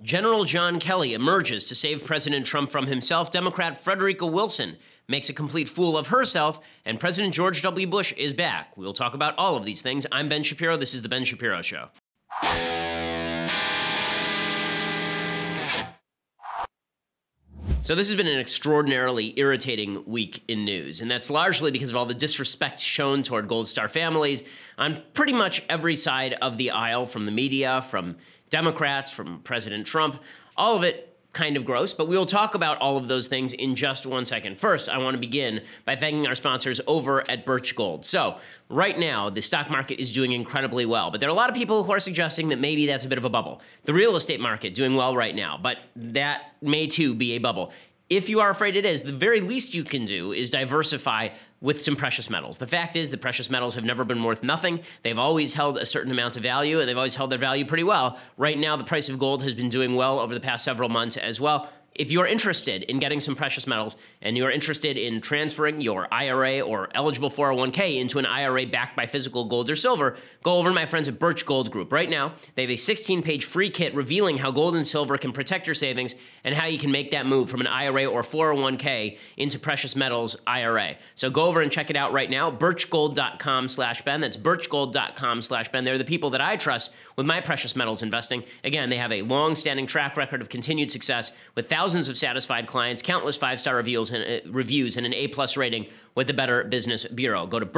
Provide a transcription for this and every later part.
General John Kelly emerges to save President Trump from himself. Democrat Frederica Wilson makes a complete fool of herself. And President George W. Bush is back. We'll talk about all of these things. I'm Ben Shapiro. This is The Ben Shapiro Show. So this has been an extraordinarily irritating week in news, and that's largely because of all the disrespect shown toward Gold Star families on pretty much every side of the aisle, from the media, from Democrats, from President Trump. All of it kind of gross, but we will talk about all of those things in just 1 second. First, I want to begin by thanking our sponsors over at Birch Gold. So right now, the stock market is doing incredibly well, but there are a lot of people who are suggesting that maybe that's a bit of a bubble. The real estate market doing well right now, but that may too be a bubble. If you are afraid it is, the very least you can do is diversify with some precious metals. The fact is that precious metals have never been worth nothing. They've always held a certain amount of value, and they've always held their value pretty well. Right now, the price of gold has been doing well over the past several months as well. If you're interested in getting some precious metals and you're interested in transferring your IRA or eligible 401k into an IRA backed by physical gold or silver, go over to my friends at Birch Gold Group. Right now, they have a 16-page free kit revealing how gold and silver can protect your savings and how you can make that move from an IRA or 401k into precious metals IRA. So go over and check it out right now, birchgold.com/Ben. That's birchgold.com/Ben. They're the people that I trust with my precious metals investing. Again, they have a long-standing track record of continued success with thousands of satisfied clients, countless five-star reviews, and an A+ rating with the Better Business Bureau. Go to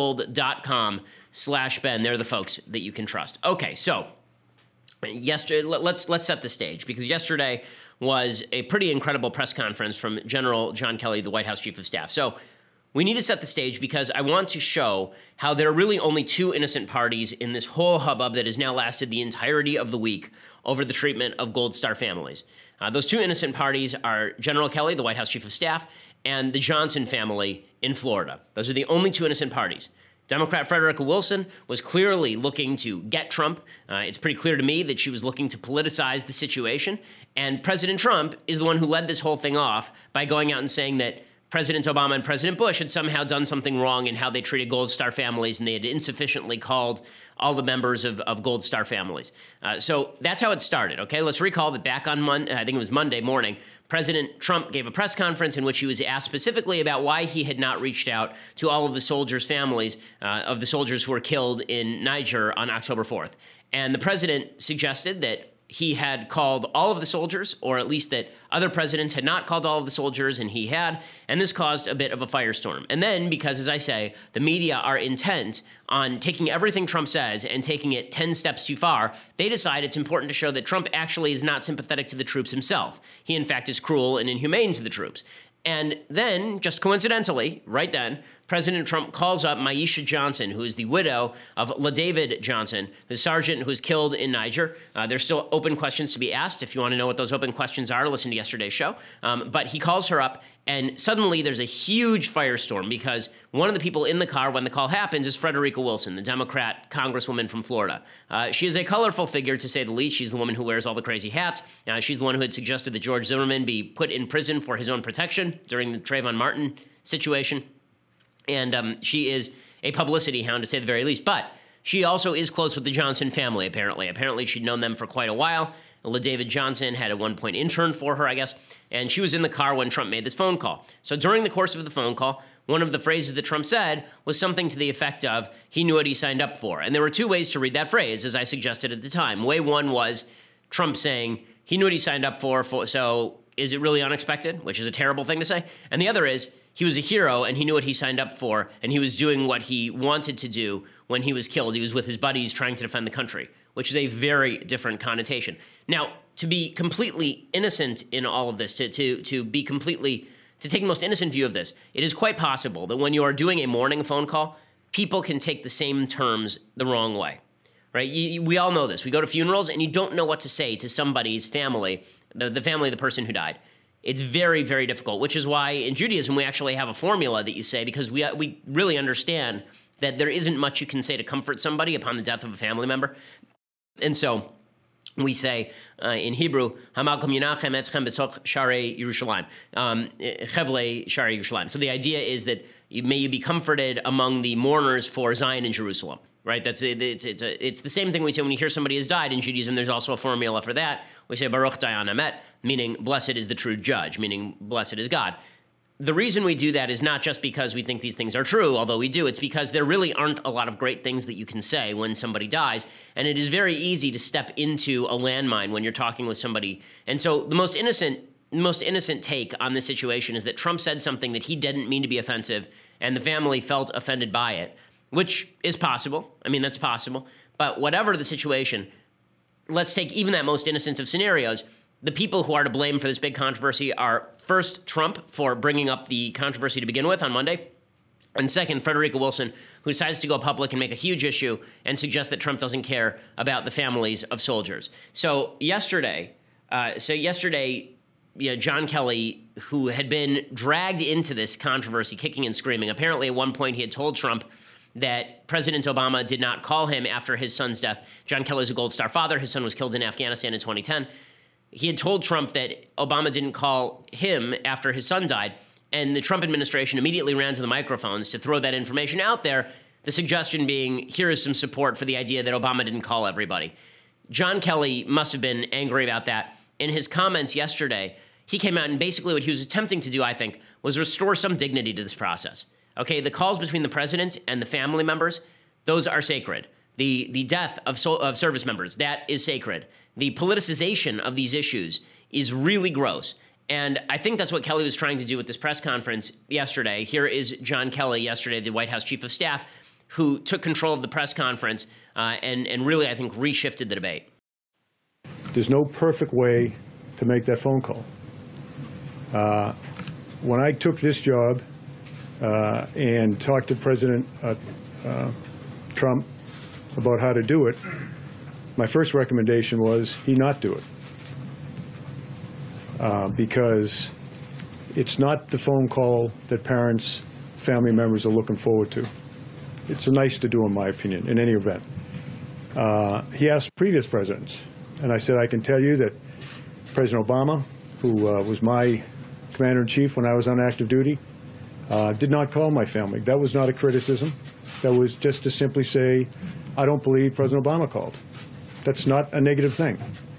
birchgold.com/Ben. They're the folks that you can trust. Okay, so yesterday, let's set the stage, because yesterday was a pretty incredible press conference from General John Kelly, the White House Chief of Staff. So we need to set the stage because I want to show how there are really only two innocent parties in this whole hubbub that has now lasted the entirety of the week over the treatment of Gold Star families. Those two innocent parties are General Kelly, the White House Chief of Staff, and the Johnson family in Florida. Those are the only two innocent parties. Democrat Frederica Wilson was clearly looking to get Trump. It's pretty clear to me that she was looking to politicize the situation. And President Trump is the one who led this whole thing off by going out and saying that President Obama and President Bush had somehow done something wrong in how they treated Gold Star families, and they had insufficiently called all the members of Gold Star families. So that's how it started, okay? Let's recall that back on Monday, I think it was Monday morning, President Trump gave a press conference in which he was asked specifically about why he had not reached out to all of the soldiers' families of the soldiers who were killed in Niger on October 4th. And the president suggested that he had called all of the soldiers, or at least that other presidents had not called all of the soldiers, and he had, and this caused a bit of a firestorm. And then, because, as I say, the media are intent on taking everything Trump says and taking it 10 steps too far, they decide it's important to show that Trump actually is not sympathetic to the troops himself. He, in fact, is cruel and inhumane to the troops. And then, just coincidentally, right then, President Trump calls up Myesha Johnson, who is the widow of LaDavid Johnson, the sergeant who was killed in Niger. There's still open questions to be asked. If you want to know what those open questions are, listen to yesterday's show. But he calls her up, and suddenly there's a huge firestorm because one of the people in the car when the call happens is Frederica Wilson, the Democrat congresswoman from Florida. She is a colorful figure, to say the least. She's the woman who wears all the crazy hats. She's the one who had suggested that George Zimmerman be put in prison for his own protection during the Trayvon Martin situation. And she is a publicity hound, to say the very least. But she also is close with the Johnson family, apparently. Apparently, she'd known them for quite a while. LaDavid Johnson had at one point interned for her, I guess. And she was in the car when Trump made this phone call. So during the course of the phone call, one of the phrases that Trump said was something to the effect of, he knew what he signed up for. And there were two ways to read that phrase, as I suggested at the time. Way one was Trump saying, he knew what he signed up for, so is it really unexpected? Which is a terrible thing to say. And the other is, he was a hero, and he knew what he signed up for, and he was doing what he wanted to do when he was killed. He was with his buddies trying to defend the country, which is a very different connotation. Now, to be completely innocent in all of this, to take the most innocent view of this, it is quite possible that when you are doing a morning phone call, people can take the same terms the wrong way, right? We all know this. We go to funerals, and you don't know what to say to somebody's family, the family of the person who died. It's very, very difficult, which is why in Judaism we actually have a formula that you say, because we really understand that there isn't much you can say to comfort somebody upon the death of a family member. And so we say in Hebrew, Hamalkum Yinachem Etzchem B'Tzoch Sharei Yerushalayim, Chevlei Sharei Yerushalayim. So the idea is that may you be comforted among the mourners for Zion and Jerusalem. right? It's the same thing we say when you hear somebody has died in Judaism. There's also a formula for that. We say Baruch Dayan Emet, meaning blessed is the true judge, meaning blessed is God. The reason we do that is not just because we think these things are true, although we do. It's because there really aren't a lot of great things that you can say when somebody dies, and it is very easy to step into a landmine when you're talking with somebody. And so the most innocent take on this situation is that Trump said something that he didn't mean to be offensive, and the family felt offended by it, which is possible. I mean, that's possible. But whatever the situation, let's take even that most innocent of scenarios. The people who are to blame for this big controversy are, first, Trump for bringing up the controversy to begin with on Monday, and second, Frederica Wilson, who decides to go public and make a huge issue and suggest that Trump doesn't care about the families of soldiers. So yesterday, John Kelly, who had been dragged into this controversy kicking and screaming, apparently at one point he had told Trump that President Obama did not call him after his son's death. John Kelly is a Gold Star father. His son was killed in Afghanistan in 2010. He had told Trump that Obama didn't call him after his son died, and the Trump administration immediately ran to the microphones to throw that information out there, the suggestion being, here is some support for the idea that Obama didn't call everybody. John Kelly must have been angry about that. In his comments yesterday, he came out and basically what he was attempting to do, I think, was restore some dignity to this process. Okay, the calls between the president and the family members, those are sacred. The death of service members, that is sacred. The politicization of these issues is really gross. And I think that's what Kelly was trying to do with this press conference yesterday. Here is John Kelly yesterday, the White House chief of staff, who took control of the press conference and really, I think, reshifted the debate. There's no perfect way to make that phone call. When I took this job and talked to President Trump about how to do it, my first recommendation was he not do it. Because it's not the phone call that parents, family members are looking forward to. It's nice to do, in my opinion, in any event. He asked previous presidents, and I said, I can tell you that President Obama, who was my commander-in-chief when I was on active duty, did not call my family. That was not a criticism. That was just to simply say, I don't believe President Obama called. That's not a negative thing.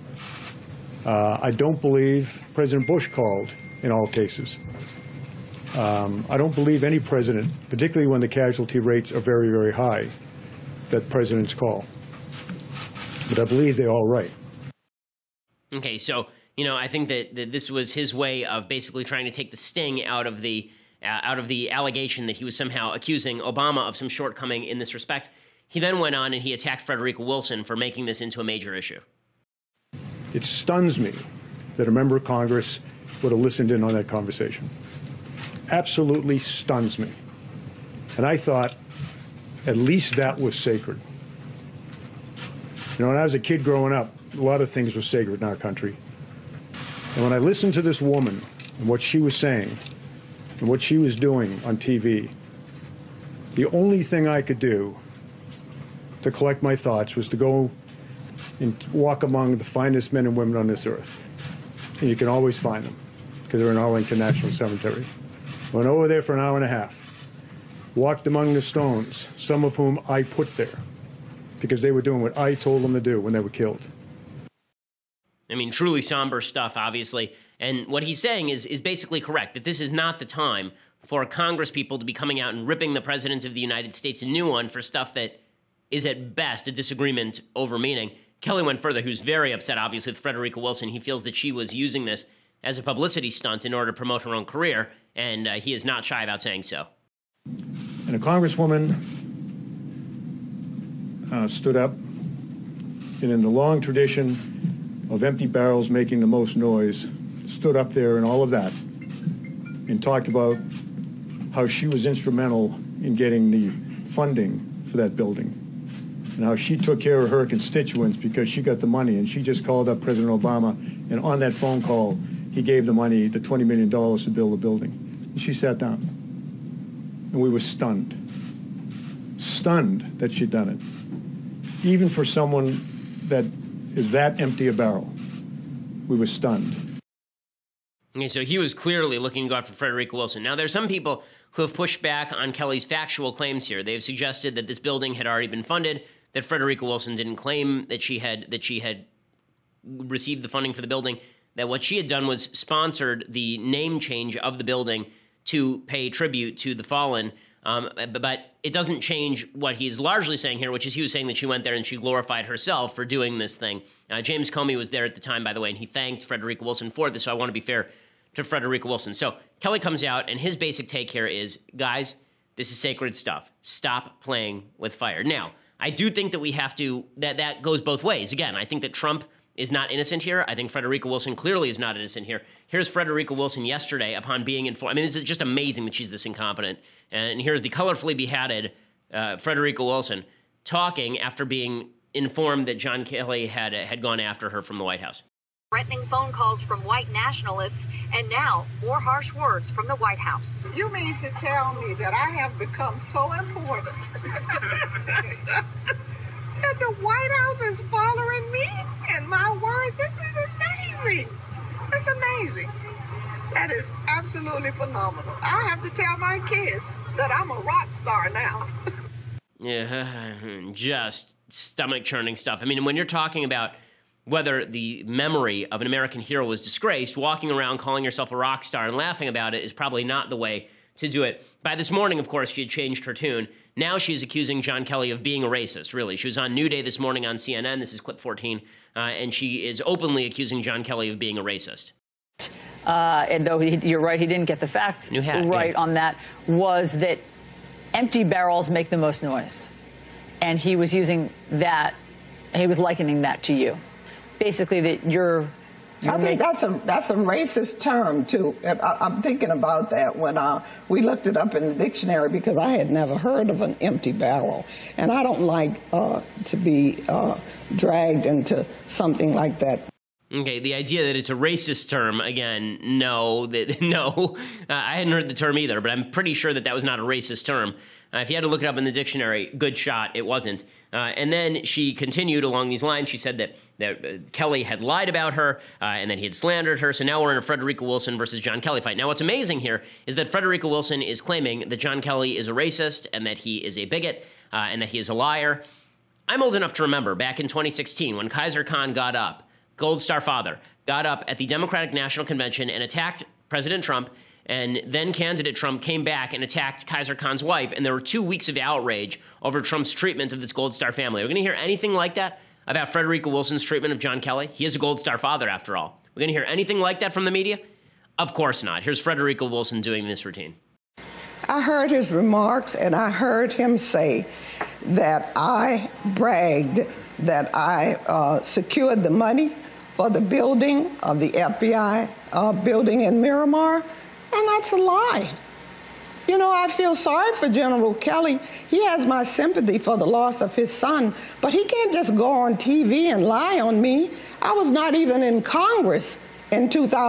I don't believe President Bush called in all cases. I don't believe any president, particularly when the casualty rates are very, very high, that presidents call. But I believe they're all right. Okay, so, I think that this was his way of basically trying to take the sting out of the allegation that he was somehow accusing Obama of some shortcoming in this respect. He then went on and he attacked Frederica Wilson for making this into a major issue. It stuns me that a member of Congress would have listened in on that conversation. Absolutely stuns me. And I thought at least that was sacred. When I was a kid growing up, a lot of things were sacred in our country. And when I listened to this woman and what she was saying and what she was doing on TV, the only thing I could do to collect my thoughts was to go and walk among the finest men and women on this earth. And you can always find them because they're in Arlington National Cemetery. Went over there for an hour and a half, walked among the stones, some of whom I put there because they were doing what I told them to do when they were killed. I mean, truly somber stuff, obviously. And what he's saying is basically correct, that this is not the time for Congress people to be coming out and ripping the President of the United States a new one for stuff that is at best a disagreement over meaning. Kelly went further. He was very upset, obviously, with Frederica Wilson. He feels that she was using this as a publicity stunt in order to promote her own career, and he is not shy about saying so. And a congresswoman stood up, and in the long tradition of empty barrels making the most noise, stood up there and all of that, and talked about how she was instrumental in getting the funding for that building, and how she took care of her constituents because she got the money, and she just called up President Obama, and on that phone call, he gave the money, the $20 million to build the building. And she sat down, and we were stunned that she'd done it. Even for someone that is that empty a barrel, we were stunned. Okay, so he was clearly looking to go after Frederica Wilson. Now, there's some people who have pushed back on Kelly's factual claims here. They've suggested that this building had already been funded, that Frederica Wilson didn't claim that she had received the funding for the building, that what she had done was sponsored the name change of the building to pay tribute to the fallen. But it doesn't change what he's largely saying here, which is he was saying that she went there and she glorified herself for doing this thing. James Comey was there at the time, by the way, and he thanked Frederica Wilson for this, so I want to be fair to Frederica Wilson. So Kelly comes out, and his basic take here is, guys, this is sacred stuff. Stop playing with fire. Now, I do think that we have to, that goes both ways. Again, I think that Trump is not innocent here. I think Frederica Wilson clearly is not innocent here. Here's Frederica Wilson yesterday upon being informed. I mean, this is just amazing that she's this incompetent. And here's the colorfully beheaded Frederica Wilson talking after being informed that John Kelly had gone after her from the White House. Threatening phone calls from white nationalists, and now more harsh words from the White House. You mean to tell me that I have become so important that the White House is following me and my words? This is amazing. It's amazing. That is absolutely phenomenal. I have to tell my kids that I'm a rock star now. Yeah, just stomach-churning stuff. I mean, when you're talking about whether the memory of an American hero was disgraced, walking around calling yourself a rock star and laughing about it is probably not the way to do it. By this morning, of course, she had changed her tune. Now she's accusing John Kelly of being a racist, really. She was on New Day this morning on CNN. This is clip 14. And she is openly accusing John Kelly of being a racist. And though you're right, he didn't get the facts right on that, was that empty barrels make the most noise. And he was using that, he was likening that to you. Basically, that you're I think that's a racist term, too. I'm thinking about that when we looked it up in the dictionary, because I had never heard of an empty barrel. And I don't like to be dragged into something like that. Okay, the idea that it's a racist term, again, no. I hadn't heard the term either, but I'm pretty sure that was not a racist term. If you had to look it up in the dictionary, good shot, it wasn't. And then she continued along these lines. She said that Kelly had lied about her and that he had slandered her. So now we're in a Frederica Wilson versus John Kelly fight. Now, what's amazing here is that Frederica Wilson is claiming that John Kelly is a racist and that he is a bigot and that he is a liar. I'm old enough to remember back in 2016 when Kaiser Khan got up, Gold Star father, got up at the Democratic National Convention and attacked President Trump. And then candidate Trump came back and attacked Kaiser Khan's wife, and there were 2 weeks of outrage over Trump's treatment of this Gold Star family. Are we going to hear anything like that about Frederica Wilson's treatment of John Kelly? He is a Gold Star father, after all. We're going to hear anything like that from the media? Of course not. Here's Frederica Wilson doing this routine. I heard his remarks, and I heard him say that I bragged that I secured the money for the building of the FBI building in Miramar. And that's a lie. You know, I feel sorry for General Kelly. He has my sympathy for the loss of his son, but he can't just go on TV and lie on me. I was not even in Congress in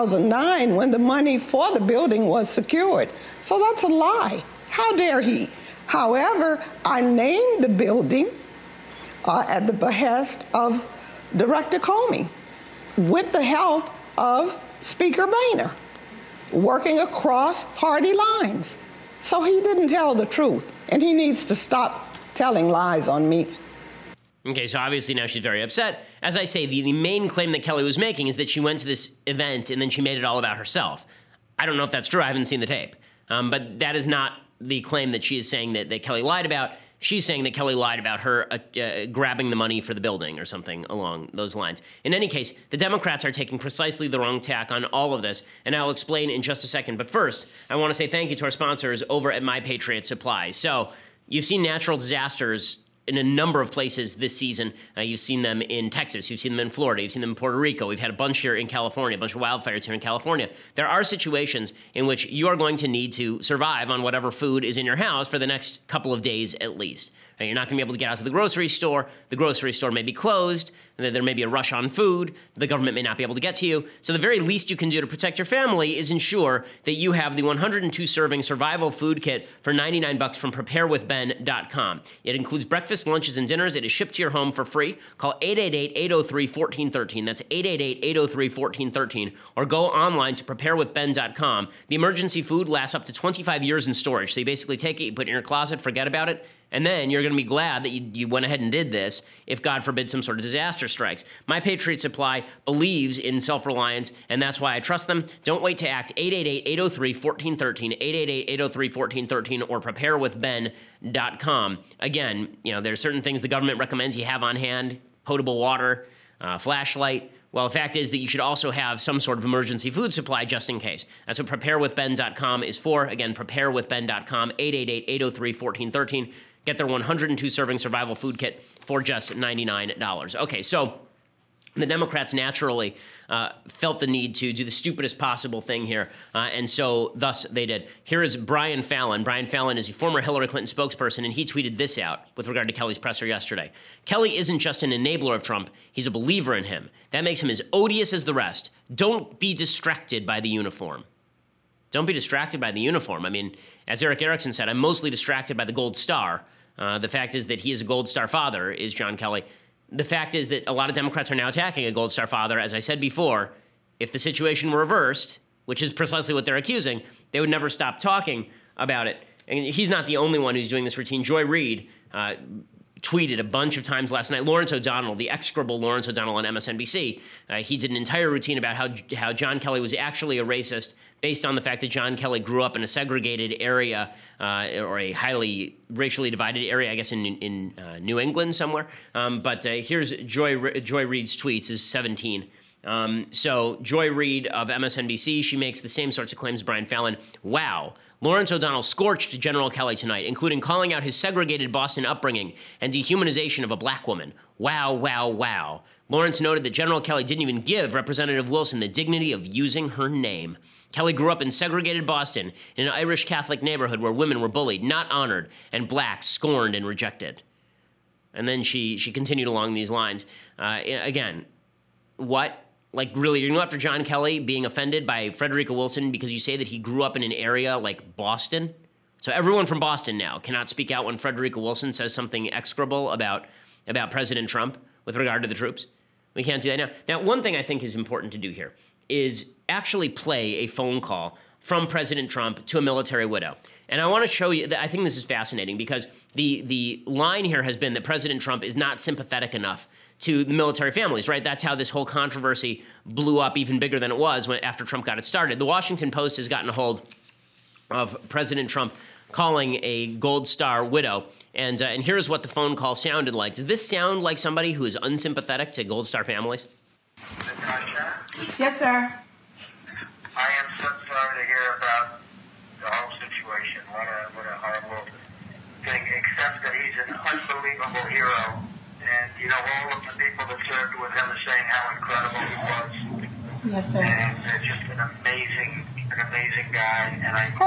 2009 when the money for the building was secured. So that's a lie. How dare he? However, I named the building at the behest of Director Comey with the help of Speaker Boehner, working across party lines. So he didn't tell the truth, and he needs to stop telling lies on me. Okay, so obviously now she's very upset. As I say, the main claim that Kelly was making is that she went to this event and then she made it all about herself. I don't know if that's true. I haven't seen the tape. But that is not the claim that she is saying that Kelly lied about. She's saying that Kelly lied about her grabbing the money for the building or something along those lines. In any case, the Democrats are taking precisely the wrong tack on all of this, and I'll explain in just a second. But first, I want to say thank you to our sponsors over at My Patriot Supply. So you've seen natural disasters in a number of places this season. You've seen them in Texas. You've seen them in Florida. You've seen them in Puerto Rico. We've had a bunch here in California, a bunch of wildfires here in California. There are situations in which you are going to need to survive on whatever food is in your house for the next couple of days at least. You're not going to be able to get out to the grocery store. The grocery store may be closed. There may be a rush on food. The government may not be able to get to you. So the very least you can do to protect your family is ensure that you have the 102-serving survival food kit for $99 from preparewithben.com. It includes breakfast breakfast, lunches, and dinners. It is shipped to your home for free. Call 888-803-1413. That's 888-803-1413. Or go online to preparewithben.com. The emergency food lasts up to 25 years in storage. So you basically take it, you put it in your closet, forget about it, and then you're going to be glad that you went ahead and did this if, God forbid, some sort of disaster strikes. My Patriot Supply believes in self-reliance, and that's why I trust them. Don't wait to act. 888-803-1413, 888-803-1413, or preparewithben.com. Again, there's certain things the government recommends you have on hand, potable water, flashlight. Well, the fact is that you should also have some sort of emergency food supply just in case. That's what preparewithben.com is for. Again, preparewithben.com, 888-803-1413. Get their 102-serving survival food kit for just $99. Okay, so the Democrats naturally felt the need to do the stupidest possible thing here, and so thus they did. Here is Brian Fallon. Brian Fallon is a former Hillary Clinton spokesperson, and he tweeted this out with regard to Kelly's presser yesterday. Kelly isn't just an enabler of Trump, he's a believer in him. That makes him as odious as the rest. Don't be distracted by the uniform. Don't be distracted by the uniform. I mean, as Eric Erickson said, I'm mostly distracted by the gold star. The fact is that he is a gold star father, is John Kelly. The fact is that a lot of Democrats are now attacking a gold star father. As I said before, if the situation were reversed, which is precisely what they're accusing, they would never stop talking about it. And he's not the only one who's doing this routine. Joy Reid tweeted a bunch of times last night. Lawrence O'Donnell, the execrable Lawrence O'Donnell on MSNBC, he did an entire routine about how John Kelly was actually a racist based on the fact that John Kelly grew up in a segregated area or a highly racially divided area, I guess in New England somewhere. But here's Joy Reid's tweets, is 17. So Joy Reid of MSNBC, she makes the same sorts of claims as Brian Fallon. Wow. Lawrence O'Donnell scorched General Kelly tonight, including calling out his segregated Boston upbringing and dehumanization of a black woman. Wow, wow, wow. Lawrence noted that General Kelly didn't even give Representative Wilson the dignity of using her name. Kelly grew up in segregated Boston in an Irish Catholic neighborhood where women were bullied, not honored, and blacks scorned and rejected. And then she continued along these lines. Again, what? Like, really, you're going after John Kelly being offended by Frederica Wilson because you say that he grew up in an area like Boston? So everyone from Boston now cannot speak out when Frederica Wilson says something execrable about President Trump with regard to the troops? We can't do that now. Now, one thing I think is important to do here is actually play a phone call from President Trump to a military widow. And I want to show you that I think this is fascinating because the line here has been that President Trump is not sympathetic enough to the military families, right? That's how this whole controversy blew up even bigger than it was after Trump got it started. The Washington Post has gotten a hold of President Trump calling a Gold Star widow, and here's what the phone call sounded like. Does this sound like somebody who is unsympathetic to Gold Star families? Yes, sir. I am so sorry to hear about the whole situation. What a horrible thing, except that he's an unbelievable hero. And, all of the people that served with him are saying how incredible he was. Yes, sir. And just an amazing guy. And I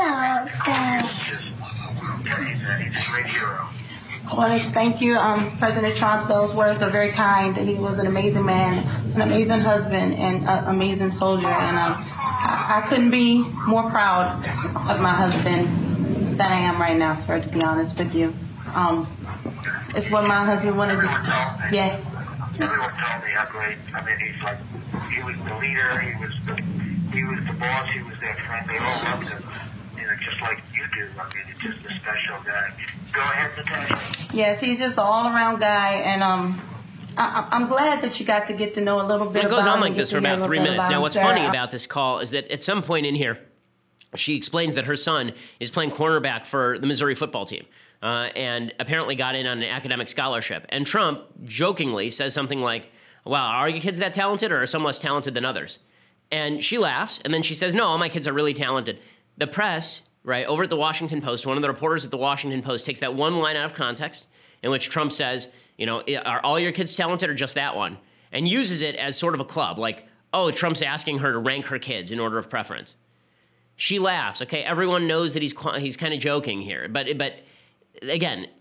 tell you that he's a great hero. Well, thank you, President Trump. Those words are very kind. He was an amazing man, an amazing husband, and an amazing soldier. And I couldn't be more proud of my husband than I am right now, sir, to be honest with you. It's what my husband wanted to do. Yes. Everyone told me how great. I mean, he was the leader. He was the boss. He was their friend. They all loved him. Just like you do. I mean, it's just a special guy. Go ahead, Natasha. Yes, he's just an all-around guy, and I'm glad that you got to know a little bit about him. It goes on like this for about 3 minutes. Now, what's funny about this call is that at some point in here, she explains that her son is playing cornerback for the Missouri football team. And apparently got in on an academic scholarship. And Trump jokingly says something like, wow, are your kids that talented or are some less talented than others? And she laughs, and then she says, no, all my kids are really talented. The press, right, over at the Washington Post, one of the reporters at the Washington Post takes that one line out of context in which Trump says, are all your kids talented or just that one? And uses it as sort of a club, like, oh, Trump's asking her to rank her kids in order of preference. She laughs, okay? Everyone knows that he's kind of joking here. But again,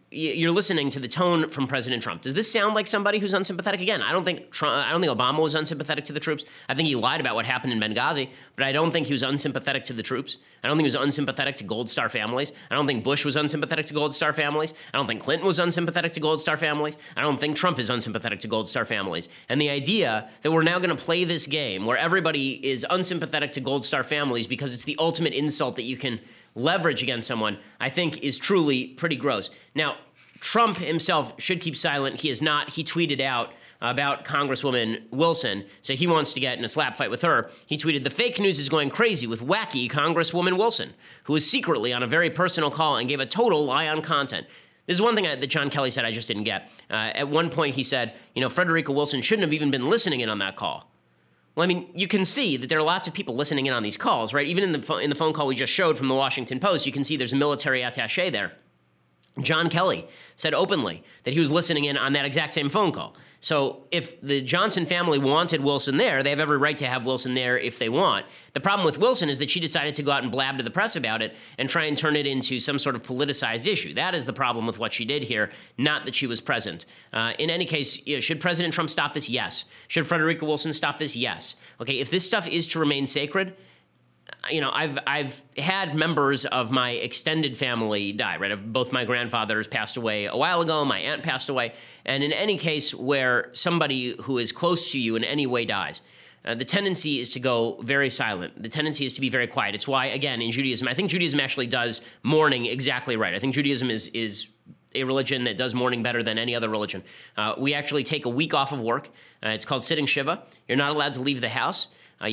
you're listening to the tone from President Trump. Does this sound like somebody who's unsympathetic? Again, I don't think Obama was unsympathetic to the troops. I think he lied about what happened in Benghazi, but I don't think he was unsympathetic to the troops. I don't think he was unsympathetic to Gold Star families. I don't think Bush was unsympathetic to Gold Star families. I don't think Clinton was unsympathetic to Gold Star families. I don't think Trump is unsympathetic to Gold Star families. And the idea that we're now going to play this game where everybody is unsympathetic to Gold Star families because it's the ultimate insult that you can leverage against someone, I think is truly pretty gross. Now, Trump himself should keep silent. He is not. He tweeted out about Congresswoman Wilson, so he wants to get in a slap fight with her. He tweeted, "The fake news is going crazy with wacky Congresswoman Wilson, who was secretly on a very personal call and gave a total lie on content." This is one thing that John Kelly said I just didn't get. At one point he said, Frederica Wilson shouldn't have even been listening in on that call. Well, I mean, you can see that there are lots of people listening in on these calls, right? Even in the phone call we just showed from the Washington Post, you can see there's a military attaché there. John Kelly said openly that he was listening in on that exact same phone call. So if the Johnson family wanted Wilson there, they have every right to have Wilson there if they want. The problem with Wilson is that she decided to go out and blab to the press about it and try and turn it into some sort of politicized issue. That is the problem with what she did here, not that she was present. In any case, should President Trump stop this? Yes. Should Frederica Wilson stop this? Yes. Okay, if this stuff is to remain sacred, I've had members of my extended family die, right? Both my grandfathers passed away a while ago, my aunt passed away, and in any case where somebody who is close to you in any way dies, the tendency is to go very silent. The tendency is to be very quiet. It's why, again, in Judaism, I think Judaism actually does mourning exactly right. I think Judaism is a religion that does mourning better than any other religion. We actually take a week off of work. It's called sitting Shiva. You're not allowed to leave the house.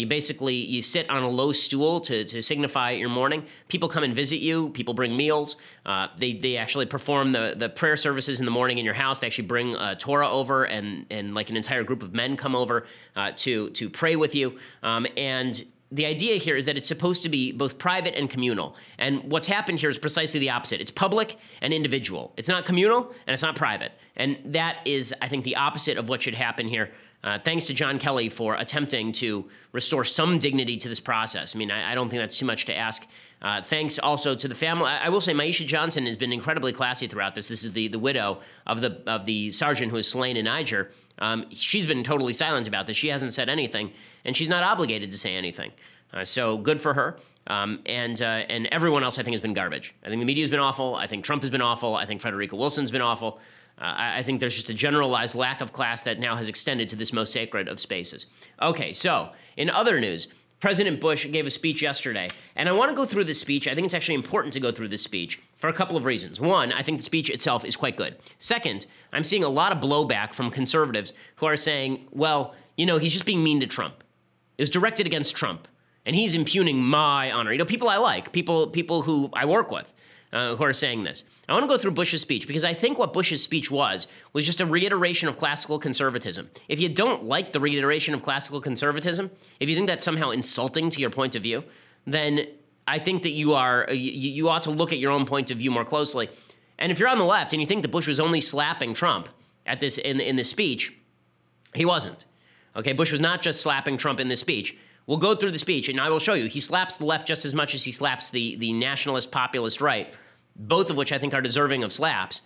You sit on a low stool to signify your mourning. People come and visit you. People bring meals. They actually perform the prayer services in the morning in your house. They actually bring Torah over, and like an entire group of men come over to pray with you. And the idea here is that it's supposed to be both private and communal. And what's happened here is precisely the opposite. It's public and individual. It's not communal and it's not private. And that is, I think, the opposite of what should happen here. Thanks to John Kelly for attempting to restore some dignity to this process. I mean, I don't think that's too much to ask. Thanks also to the family. I will say Maisha Johnson has been incredibly classy throughout this. This is the widow of the sergeant who was slain in Niger. She's been totally silent about this. She hasn't said anything, and she's not obligated to say anything. So good for her. And everyone else, I think, has been garbage. I think the media's been awful. I think Trump has been awful. I think Frederica Wilson's been awful. I think there's just a generalized lack of class that now has extended to this most sacred of spaces. Okay, so in other news, President Bush gave a speech yesterday, and I want to go through this speech. I think it's actually important to go through this speech for a couple of reasons. One, I think the speech itself is quite good. Second, I'm seeing a lot of blowback from conservatives who are saying, well, he's just being mean to Trump. It was directed against Trump, and he's impugning my honor. People I like, people who I work with, who are saying this. I want to go through Bush's speech because I think what Bush's speech was just a reiteration of classical conservatism. If you don't like the reiteration of classical conservatism, if you think that's somehow insulting to your point of view, then I think that you ought to look at your own point of view more closely. And if you're on the left and you think that Bush was only slapping Trump at this in this speech, he wasn't. Okay, Bush was not just slapping Trump in this speech. We'll go through the speech, and I will show you. He slaps the left just as much as he slaps the nationalist populist right, both of which I think are deserving of slaps.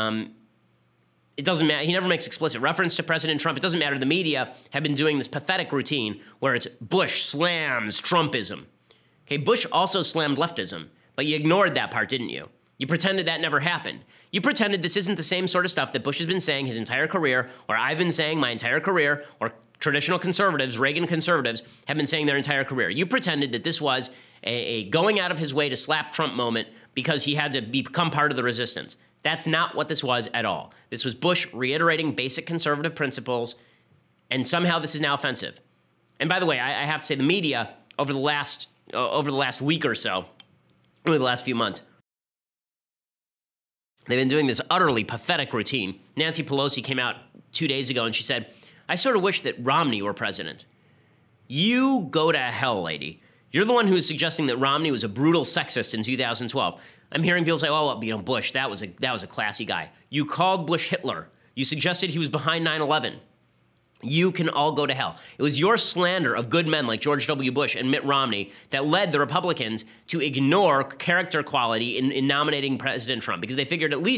It doesn't matter. He never makes explicit reference to President Trump. It doesn't matter. The media have been doing this pathetic routine where it's Bush slams Trumpism. Okay, Bush also slammed leftism, but you ignored that part, didn't you? You pretended that never happened. You pretended this isn't the same sort of stuff that Bush has been saying his entire career, or I've been saying my entire career, or traditional conservatives, Reagan conservatives, have been saying their entire career. You pretended that this was a going out of his way to slap Trump moment because he had to become part of the resistance. That's not what this was at all. This was Bush reiterating basic conservative principles, and somehow this is now offensive. And by the way, I have to say the media over the last week or so, over the last few months, they've been doing this utterly pathetic routine. Nancy Pelosi came out 2 days ago and she said, I sort of wish that Romney were president. You go to hell, lady. You're the one who's suggesting that Romney was a brutal sexist in 2012. I'm hearing people say, Bush, that was a classy guy. You called Bush Hitler. You suggested he was behind 9/11. You can all go to hell. It was your slander of good men like George W. Bush and Mitt Romney that led the Republicans to ignore character quality in nominating President Trump, because they figured at least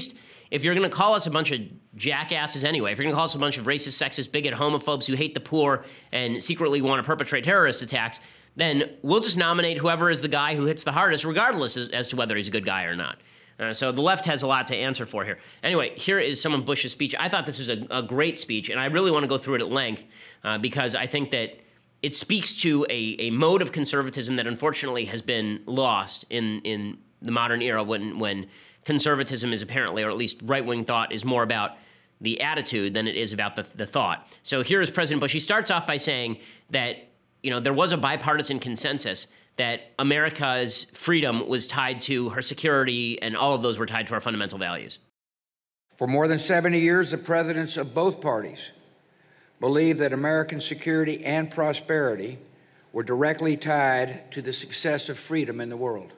if you're going to call us a bunch of jackasses anyway, if you're going to call us a bunch of racist, sexist, bigot, homophobes who hate the poor and secretly want to perpetrate terrorist attacks, then we'll just nominate whoever is the guy who hits the hardest, regardless as to whether he's a good guy or not. So the left has a lot to answer for here. Anyway, here is some of Bush's speech. I thought this was a great speech, and I really want to go through it at length because I think that it speaks to a mode of conservatism that unfortunately has been lost in the modern era when conservatism is apparently, or at least right-wing thought, is more about the attitude than it is about the thought. So here is President Bush. He starts off by saying that, there was a bipartisan consensus that America's freedom was tied to her security, and all of those were tied to our fundamental values. For more than 70 years, the presidents of both parties believed that American security and prosperity were directly tied to the success of freedom in the world.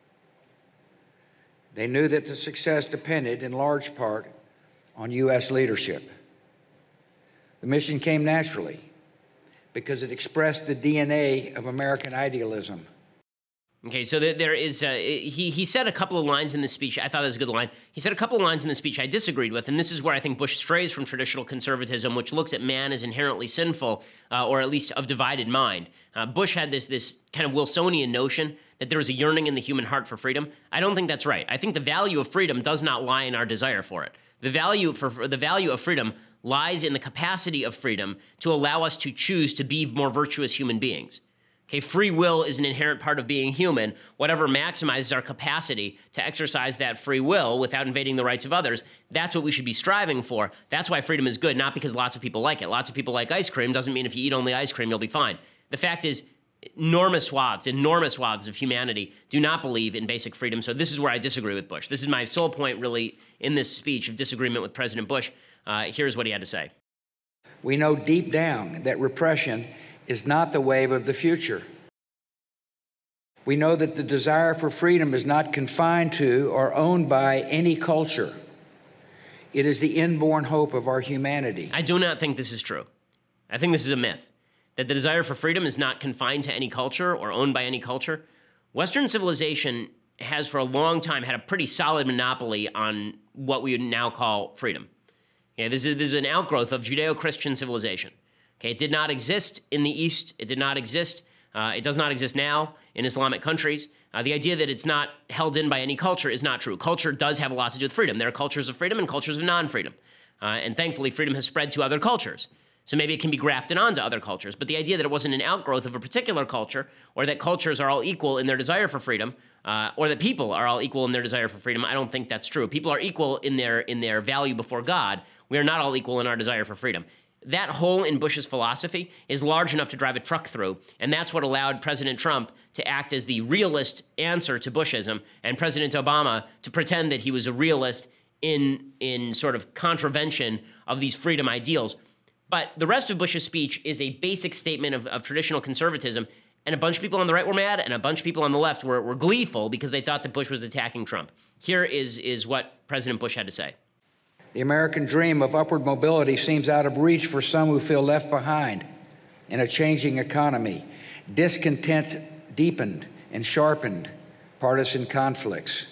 They knew that the success depended in large part on U.S. leadership. The mission came naturally because it expressed the DNA of American idealism. Okay, so there is, he said a couple of lines in the speech. I thought that was a good line. He said a couple of lines in the speech I disagreed with, and this is where I think Bush strays from traditional conservatism, which looks at man as inherently sinful, or at least of divided mind. Bush had this kind of Wilsonian notion that there was a yearning in the human heart for freedom. I don't think that's right. I think the value of freedom does not lie in our desire for it. The value of freedom lies in the capacity of freedom to allow us to choose to be more virtuous human beings. Okay, free will is an inherent part of being human. Whatever maximizes our capacity to exercise that free will without invading the rights of others, that's what we should be striving for. That's why freedom is good, not because lots of people like it. Lots of people like ice cream. Doesn't mean if you eat only ice cream, you'll be fine. The fact is, enormous swaths of humanity do not believe in basic freedom. So this is where I disagree with Bush. This is my sole point, really, in this speech of disagreement with President Bush. Here's what he had to say. We know deep down that repression is not the wave of the future. We know that the desire for freedom is not confined to or owned by any culture. It is the inborn hope of our humanity. I do not think this is true. I think this is a myth, that the desire for freedom is not confined to any culture or owned by any culture. Western civilization has for a long time had a pretty solid monopoly on what we would now call freedom. Yeah, this is an outgrowth of Judeo-Christian civilization. Okay, it did not exist in the East. It did not exist. It does not exist now in Islamic countries. The idea that it's not held in by any culture is not true. Culture does have a lot to do with freedom. There are cultures of freedom and cultures of non-freedom. And thankfully, freedom has spread to other cultures. So maybe it can be grafted onto other cultures. But the idea that it wasn't an outgrowth of a particular culture, or that cultures are all equal in their desire for freedom, or that people are all equal in their desire for freedom, I don't think that's true. People are equal in their value before God. We are not all equal in our desire for freedom. That hole in Bush's philosophy is large enough to drive a truck through, and that's what allowed President Trump to act as the realist answer to Bushism, and President Obama to pretend that he was a realist in sort of contravention of these freedom ideals. But the rest of Bush's speech is a basic statement of traditional conservatism, and a bunch of people on the right were mad, and a bunch of people on the left were gleeful because they thought that Bush was attacking Trump. Here is what President Bush had to say. The American dream of upward mobility seems out of reach for some who feel left behind in a changing economy. Discontent deepened and sharpened partisan conflicts.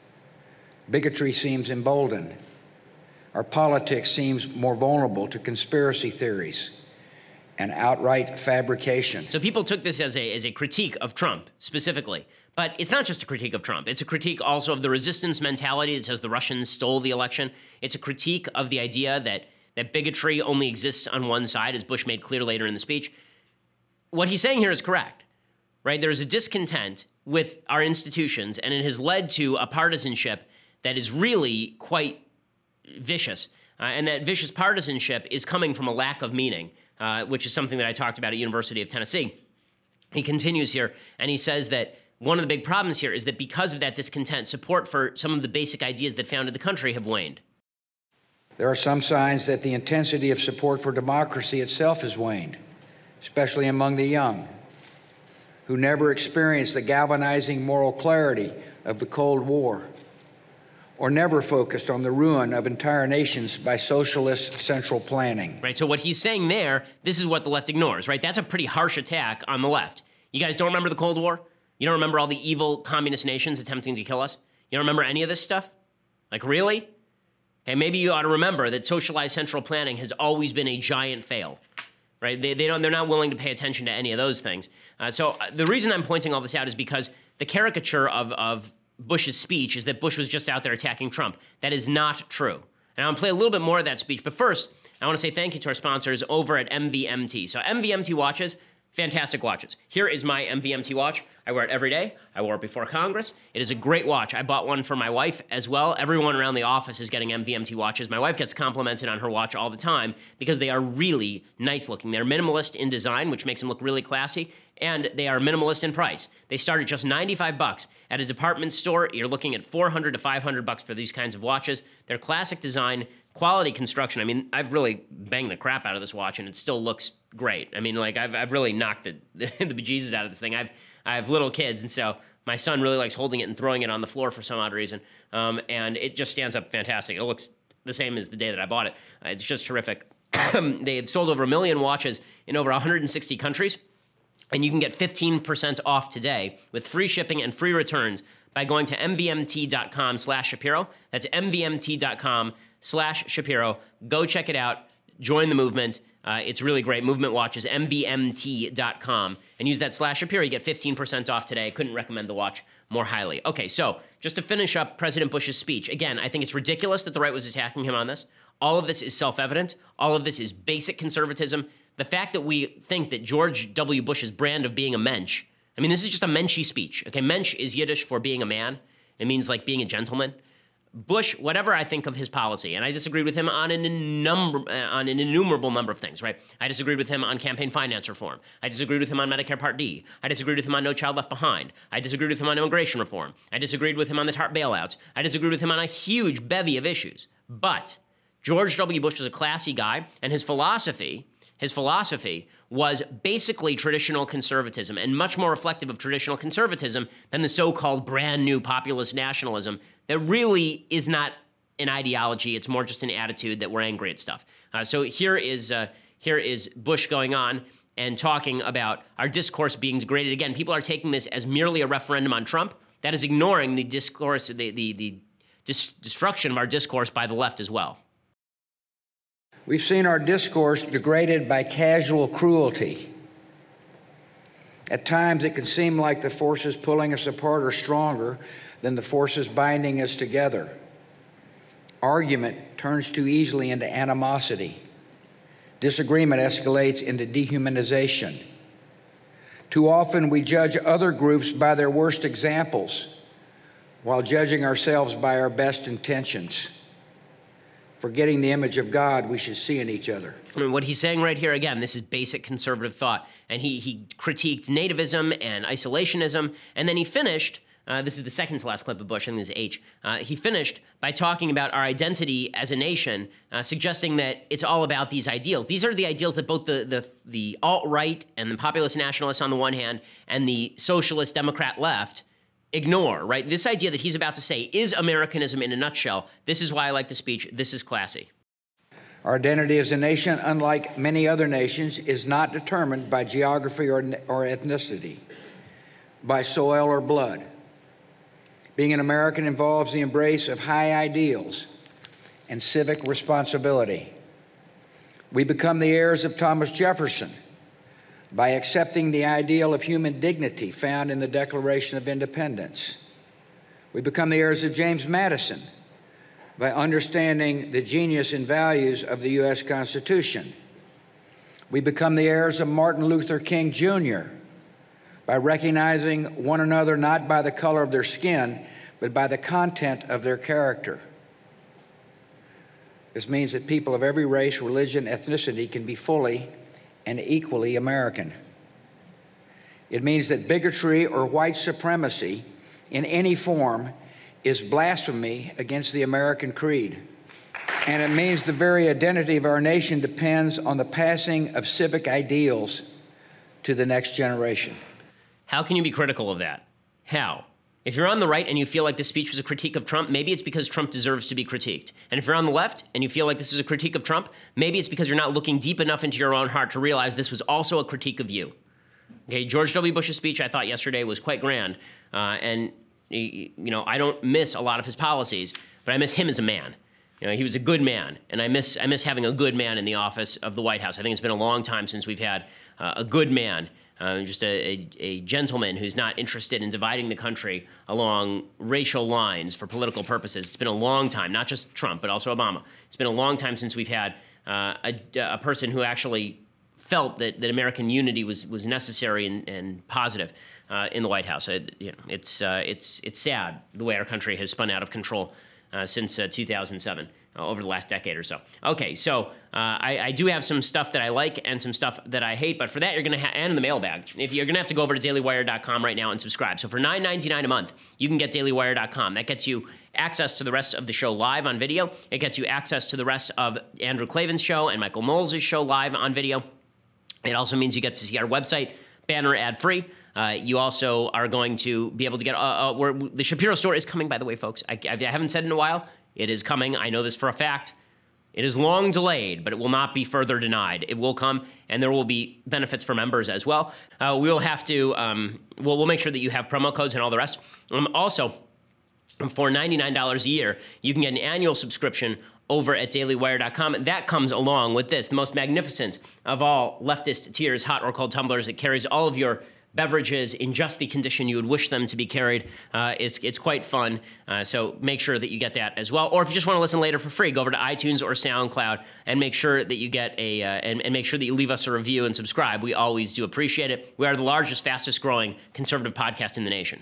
Bigotry seems emboldened. Our politics seems more vulnerable to conspiracy theories and outright fabrication. So people took this as a critique of Trump specifically. But it's not just a critique of Trump. It's a critique also of the resistance mentality that says the Russians stole the election. It's a critique of the idea that bigotry only exists on one side, as Bush made clear later in the speech. What he's saying here is correct, right? There's a discontent with our institutions, and it has led to a partisanship that is really quite vicious. And that vicious partisanship is coming from a lack of meaning, which is something that I talked about at University of Tennessee. He continues here, and he says that one of the big problems here is that because of that discontent, support for some of the basic ideas that founded the country have waned. There are some signs that the intensity of support for democracy itself has waned, especially among the young, who never experienced the galvanizing moral clarity of the Cold War, or never focused on the ruin of entire nations by socialist central planning. Right, so what he's saying there, this is what the left ignores, right? That's a pretty harsh attack on the left. You guys don't remember the Cold War? You don't remember all the evil communist nations attempting to kill us? You don't remember any of this stuff? Like, really? Okay, maybe you ought to remember that socialized central planning has always been a giant fail. Right? They're not willing to pay attention to any of those things. So the reason I'm pointing all this out is because the caricature of Bush's speech is that Bush was just out there attacking Trump. That is not true. And I want to play a little bit more of that speech. But first, I want to say thank you to our sponsors over at MVMT. So MVMT watches, fantastic watches. Here is my MVMT watch. I wear it every day. I wore it before Congress. It is a great watch. I bought one for my wife as well. Everyone around the office is getting MVMT watches. My wife gets complimented on her watch all the time because they are really nice looking. They're minimalist in design, which makes them look really classy, and they are minimalist in price. They start at just $95. At a department store, you're looking at $400 to $500 for these kinds of watches. They're classic design, quality construction. I mean, I've really banged the crap out of this watch, and it still looks great. I mean, like, I've really knocked the bejesus out of this thing. I have little kids, and so my son really likes holding it and throwing it on the floor for some odd reason, and it just stands up fantastic. It looks the same as the day that I bought it. It's just terrific. They've sold over 1 million watches in over 160 countries, and you can get 15% off today with free shipping and free returns by going to mvmt.com/Shapiro. That's mvmt.com/Shapiro. Go check it out. Join the movement. It's really great. Movement watches, mvmt.com. And use that /Shapiro. You get 15% off today. Couldn't recommend the watch more highly. Okay, so just to finish up President Bush's speech, again, I think it's ridiculous that the right was attacking him on this. All of this is self-evident. All of this is basic conservatism. The fact that we think that George W. Bush's brand of being a mensch, I mean, this is just a menshy speech. Okay, mensch is Yiddish for being a man. It means like being a gentleman. Bush, whatever I think of his policy, and I disagreed with him on an innumerable number of things, right? I disagreed with him on campaign finance reform. I disagreed with him on Medicare Part D. I disagreed with him on No Child Left Behind. I disagreed with him on immigration reform. I disagreed with him on the TARP bailouts. I disagreed with him on a huge bevy of issues. But George W. Bush was a classy guy, and his philosophy was basically traditional conservatism and much more reflective of traditional conservatism than the so-called brand new populist nationalism that really is not an ideology. It's more just an attitude that we're angry at stuff. So here is Bush going on and talking about our discourse being degraded. Again, people are taking this as merely a referendum on Trump. That is ignoring the discourse, the destruction of our discourse by the left as well. We've seen our discourse degraded by casual cruelty. At times, it can seem like the forces pulling us apart are stronger than the forces binding us together. Argument turns too easily into animosity. Disagreement escalates into dehumanization. Too often, we judge other groups by their worst examples, while judging ourselves by our best intentions, forgetting the image of God we should see in each other. I mean, what he's saying right here, again, this is basic conservative thought. And he critiqued nativism and isolationism, and then he finished, this is the second to last clip of Bush, and this is H. He finished by talking about our identity as a nation, suggesting that it's all about these ideals. These are the ideals that both the alt-right and the populist nationalists on the one hand and the socialist Democrat left ignore, right? This idea that he's about to say is Americanism in a nutshell. This is why I like the speech. This is classy. Our identity as a nation, unlike many other nations, is not determined by geography or ethnicity, by soil or blood. Being an American involves the embrace of high ideals and civic responsibility. We become the heirs of Thomas Jefferson by accepting the ideal of human dignity found in the Declaration of Independence. We become the heirs of James Madison by understanding the genius and values of the U.S. Constitution. We become the heirs of Martin Luther King, Jr. by recognizing one another not by the color of their skin, but by the content of their character. This means that people of every race, religion, ethnicity can be fully and equally American. It means that bigotry or white supremacy in any form is blasphemy against the American creed. And it means the very identity of our nation depends on the passing of civic ideals to the next generation. How can you be critical of that? How? If you're on the right and you feel like this speech was a critique of Trump, maybe it's because Trump deserves to be critiqued. And if you're on the left and you feel like this is a critique of Trump, maybe it's because you're not looking deep enough into your own heart to realize this was also a critique of you. Okay, George W. Bush's speech, I thought yesterday, was quite grand. And, you know, I don't miss a lot of his policies, but I miss him as a man. You know, he was a good man, and I miss having a good man in the office of the White House. I think it's been a long time since we've had a good man, just a gentleman who's not interested in dividing the country along racial lines for political purposes. It's been a long time, not just Trump, but also Obama. It's been a long time since we've had a person who actually felt that American unity was necessary and positive in the White House. It's sad the way our country has spun out of control since 2007, over the last decade or so. Okay, so I do have some stuff that I like and some stuff that I hate, but for that you're going to and in the mailbag. If you're going to have to go over to dailywire.com right now and subscribe. So for $9.99 a month, you can get dailywire.com. That gets you access to the rest of the show live on video. It gets you access to the rest of Andrew Klavan's show and Michael Knowles' show live on video. It also means you get to see our website, banner ad-free. You also are going to be able to get the Shapiro store is coming, by the way, folks. I haven't said in a while. It is coming. I know this for a fact. It is long delayed, but it will not be further denied. It will come, and there will be benefits for members as well. We will have to, we'll make sure that you have promo codes and all the rest. Also, for $99 a year, you can get an annual subscription over at dailywire.com. That comes along with this, the most magnificent of all leftist tiers, hot or cold tumblers. It carries all of your beverages in just the condition you would wish them to be carried. It's quite fun, so make sure that you get that as well. Or if you just want to listen later for free, go over to iTunes or SoundCloud and make sure that you get and make sure that you leave us a review and subscribe. We always do appreciate it. We are the largest, fastest growing conservative podcast in the nation.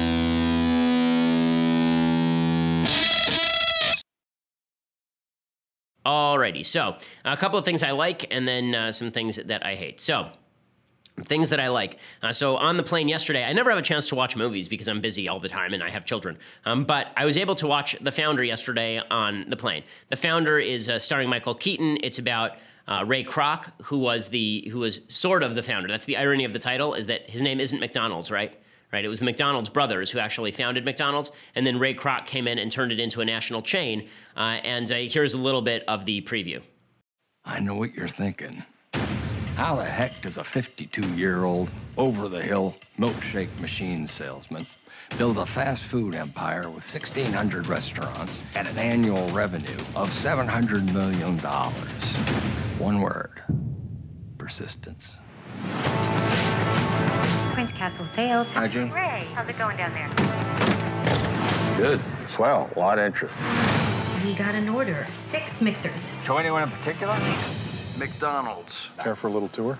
Alrighty, so a couple of things I like and then some things that I hate. So, things that I like. So on the plane yesterday, I never have a chance to watch movies because I'm busy all the time and I have children. But I was able to watch The Founder yesterday on the plane. The Founder is starring Michael Keaton. It's about Ray Kroc, who was sort of the founder. That's the irony of the title, is that his name isn't McDonald's, right? Right, it was the McDonald's brothers who actually founded McDonald's, and then Ray Kroc came in and turned it into a national chain. And here's a little bit of the preview. I know what you're thinking. How the heck does a 52-year-old, over-the-hill milkshake machine salesman build a fast food empire with 1,600 restaurants and an annual revenue of $700 million? One word: persistence. Prince Castle Sales. Hi, June. Ray, how's it going down there? Good. Swell. A lot of interest. We got an order. 6 mixers. To anyone in particular? McDonald's. Care for a little tour?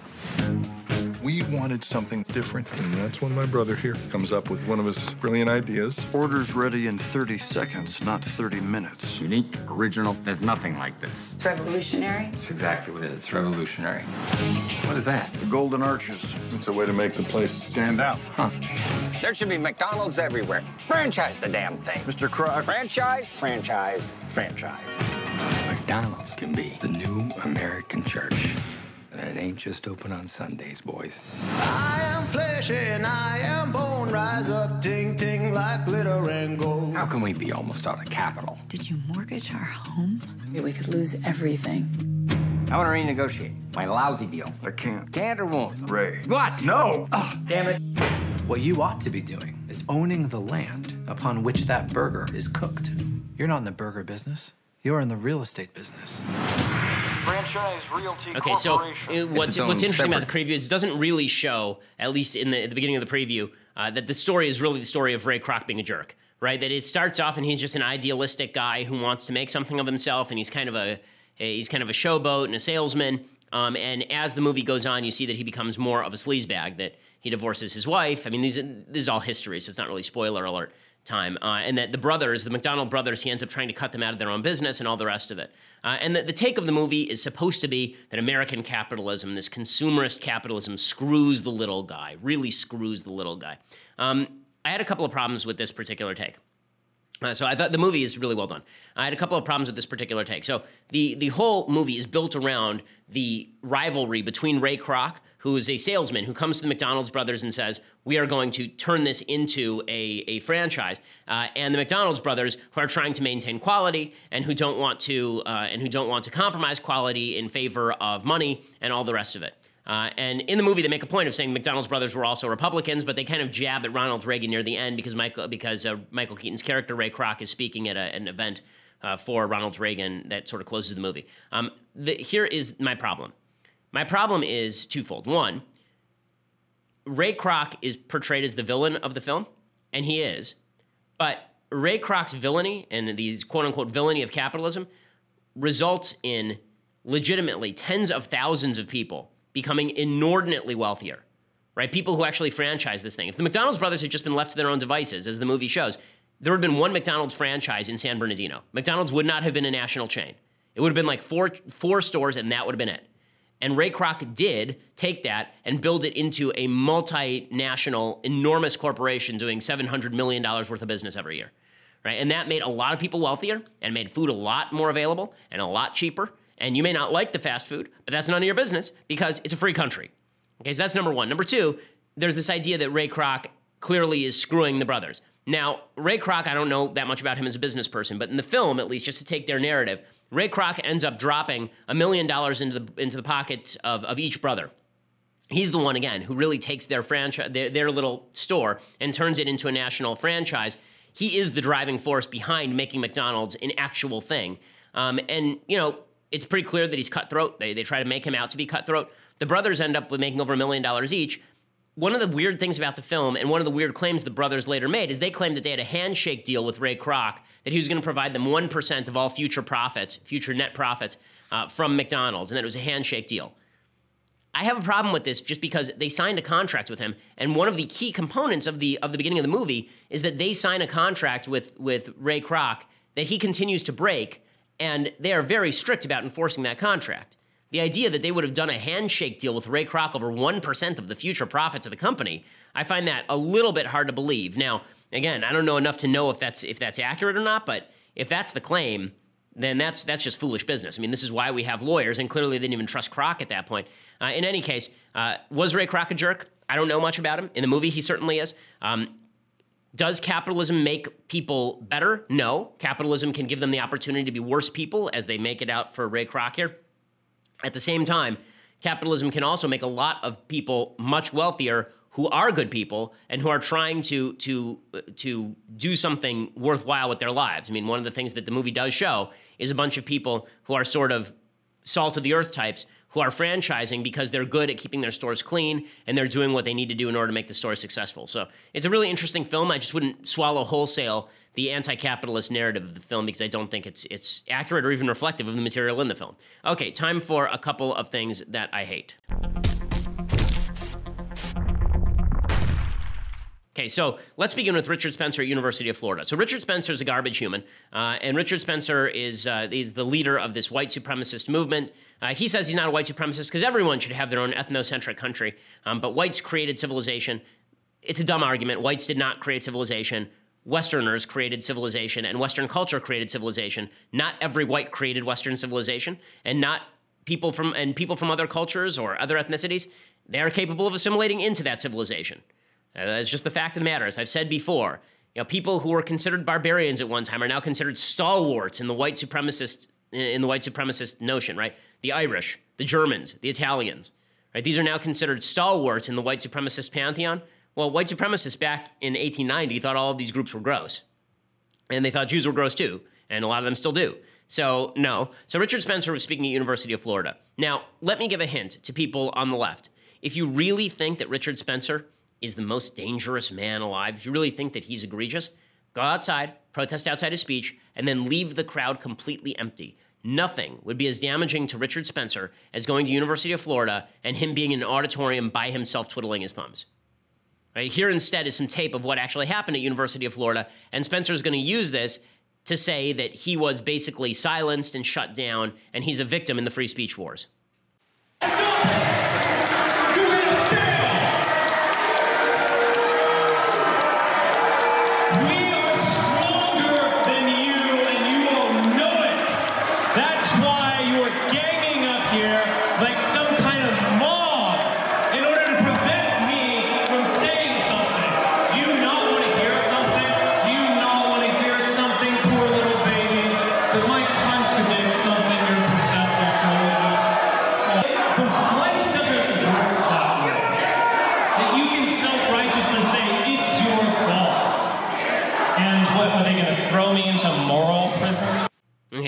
We wanted something different, and that's when my brother here comes up with one of his brilliant ideas. Orders ready in 30 seconds, not 30 minutes. Unique, original. There's nothing like this. It's revolutionary. It's exactly what it is. It's revolutionary. What is that? The Golden Arches. It's a way to make the place stand out. Huh. There should be McDonald's everywhere. Franchise the damn thing. Mr. Kroc. Franchise, franchise, franchise. McDonald's can be the new American church. And it ain't just open on Sundays, boys. I am flesh and I am bone. Rise up, ting, ting, like glitter and gold. How can we be almost out of capital? Did you mortgage our home? We could lose everything. I want to renegotiate my lousy deal. I can't. Can't or won't? Ray. What? No! Oh, damn it. What you ought to be doing is owning the land upon which that burger is cooked. You're not in the burger business. You're in the real estate business. Franchise Realty Okay, so what's interesting about the preview is it doesn't really show, at least in the beginning of the preview, that the story is really the story of Ray Kroc being a jerk, right? That it starts off and he's just an idealistic guy who wants to make something of himself, and he's kind of a showboat and a salesman. And as the movie goes on, you see that he becomes more of a sleazebag, that he divorces his wife. I mean, this is all history, so it's not really spoiler alert time. And that the McDonald brothers, he ends up trying to cut them out of their own business and all the rest of it. And the take of the movie is supposed to be that American capitalism, this consumerist capitalism, screws the little guy, really screws the little guy. I had a couple of problems with this particular take. So I thought the movie is really well done. I had a couple of problems with this particular take. So the whole movie is built around the rivalry between Ray Kroc, who is a salesman who comes to the McDonald's brothers and says, we are going to turn this into a franchise, and the McDonald's brothers, who are trying to maintain quality and who don't want to compromise quality in favor of money and all the rest of it. And in the movie, they make a point of saying McDonald's brothers were also Republicans, but they kind of jab at Ronald Reagan near the end because Michael Keaton's character, Ray Kroc, is speaking at an event for Ronald Reagan that sort of closes the movie. Here is my problem. My problem is twofold. One, Ray Kroc is portrayed as the villain of the film, and he is. But Ray Kroc's villainy and these quote-unquote villainy of capitalism results in legitimately tens of thousands of people becoming inordinately wealthier, right? People who actually franchise this thing. If the McDonald's brothers had just been left to their own devices, as the movie shows, there would have been one McDonald's franchise in San Bernardino. McDonald's would not have been a national chain. It would have been like four stores, and that would have been it. And Ray Kroc did take that and build it into a multinational, enormous corporation doing $700 million worth of business every year, right? And that made a lot of people wealthier and made food a lot more available and a lot cheaper. And you may not like the fast food, but that's none of your business because it's a free country. Okay, so that's number one. Number two, there's this idea that Ray Kroc clearly is screwing the brothers. Now, Ray Kroc, I don't know that much about him as a business person, but in the film, at least, just to take their narrative, Ray Kroc ends up dropping $1 million into the pocket of each brother. He's the one, again, who really takes their franchise, their little store, and turns it into a national franchise. He is the driving force behind making McDonald's an actual thing. And, you know, it's pretty clear that he's cutthroat. They try to make him out to be cutthroat. The brothers end up with making over $1 million each. One of the weird things about the film, and one of the weird claims the brothers later made, is they claimed that they had a handshake deal with Ray Kroc, that he was going to provide them 1% of all future net profits from McDonald's, and that it was a handshake deal. I have a problem with this just because they signed a contract with him, and one of the key components of the beginning of the movie is that they sign a contract with Ray Kroc that he continues to break, and they are very strict about enforcing that contract. The idea that they would have done a handshake deal with Ray Kroc over 1% of the future profits of the company, I find that a little bit hard to believe. Now, again, I don't know enough to know if that's accurate or not, but if that's the claim, then that's just foolish business. I mean, this is why we have lawyers, and clearly they didn't even trust Kroc at that point. In any case, was Ray Kroc a jerk? I don't know much about him. In the movie, he certainly is. Does capitalism make people better? No. Capitalism can give them the opportunity to be worse people, as they make it out for Ray Kroc here. At the same time, capitalism can also make a lot of people much wealthier who are good people and who are trying to do something worthwhile with their lives. I mean, one of the things that the movie does show is a bunch of people who are sort of salt of the earth types who are franchising because they're good at keeping their stores clean and they're doing what they need to do in order to make the store successful. So it's a really interesting film. I just wouldn't swallow wholesale the anti-capitalist narrative of the film because I don't think it's accurate or even reflective of the material in the film. Okay, time for a couple of things that I hate. Okay, so let's begin with Richard Spencer at University of Florida. So Richard Spencer is a garbage human, and Richard Spencer is the leader of this white supremacist movement. He says he's not a white supremacist because everyone should have their own ethnocentric country, but whites created civilization. It's a dumb argument. Whites did not create civilization. Westerners created civilization, and Western culture created civilization. Not every white created Western civilization, and not people from other cultures or other ethnicities. They are capable of assimilating into that civilization. That's just the fact of the matter. As I've said before, people who were considered barbarians at one time are now considered stalwarts in the white supremacist notion, right? The Irish, the Germans, the Italians, right? These are now considered stalwarts in the white supremacist pantheon. Well, white supremacists back in 1890 thought all of these groups were gross. And they thought Jews were gross too, and a lot of them still do. So, no. So Richard Spencer was speaking at University of Florida. Now, let me give a hint to people on the left. If you really think that Richard Spencer is the most dangerous man alive, if you really think that he's egregious, go outside, protest outside his speech, and then leave the crowd completely empty. Nothing would be as damaging to Richard Spencer as going to University of Florida and him being in an auditorium by himself twiddling his thumbs. Right? Here instead is some tape of what actually happened at University of Florida, and Spencer's going to use this to say that he was basically silenced and shut down, and he's a victim in the free speech wars.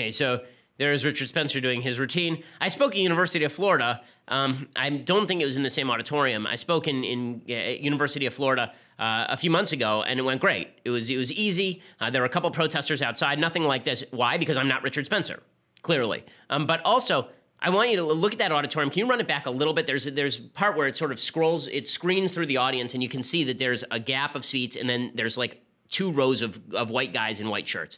Okay, so there's Richard Spencer doing his routine. I spoke at University of Florida. I don't think it was in the same auditorium. I spoke in University of Florida a few months ago, and it went great. It was easy. There were a couple protesters outside, nothing like this. Why? Because I'm not Richard Spencer, clearly. But also, I want you to look at that auditorium. Can you run it back a little bit? There's a part where it sort of screens through the audience, and you can see that there's a gap of seats, and then there's like 2 rows of white guys in white shirts.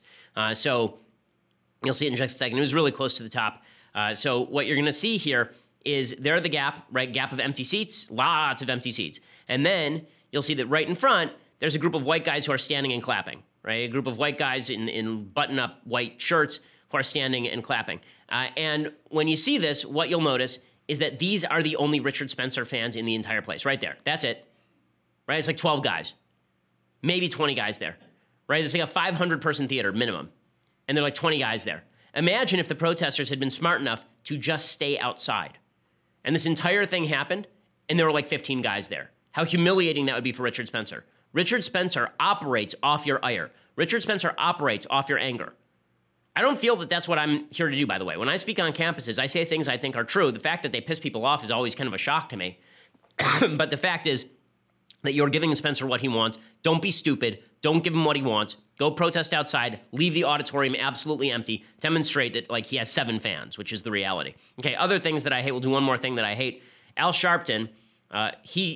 So you'll see it in just a second. It was really close to the top. So what you're going to see here is there the gap, right? Gap of empty seats, lots of empty seats. And then you'll see that right in front, there's a group of white guys who are standing and clapping, right? A group of white guys in button-up white shirts who are standing and clapping. And when you see this, what you'll notice is that these are the only Richard Spencer fans in the entire place, right there. That's it, right? It's like 12 guys, maybe 20 guys there, right? It's like a 500-person theater minimum, and there are like 20 guys there. Imagine if the protesters had been smart enough to just stay outside. And this entire thing happened, and there were like 15 guys there. How humiliating that would be for Richard Spencer. Richard Spencer operates off your ire. Richard Spencer operates off your anger. I don't feel that that's what I'm here to do, by the way. When I speak on campuses, I say things I think are true. The fact that they piss people off is always kind of a shock to me. But the fact is that you're giving Spencer what he wants. Don't be stupid. Don't give him what he wants. Go protest outside. Leave the auditorium absolutely empty. Demonstrate that, like, he has 7 fans, which is the reality. Okay, other things that I hate. We'll do one more thing that I hate. Al Sharpton, I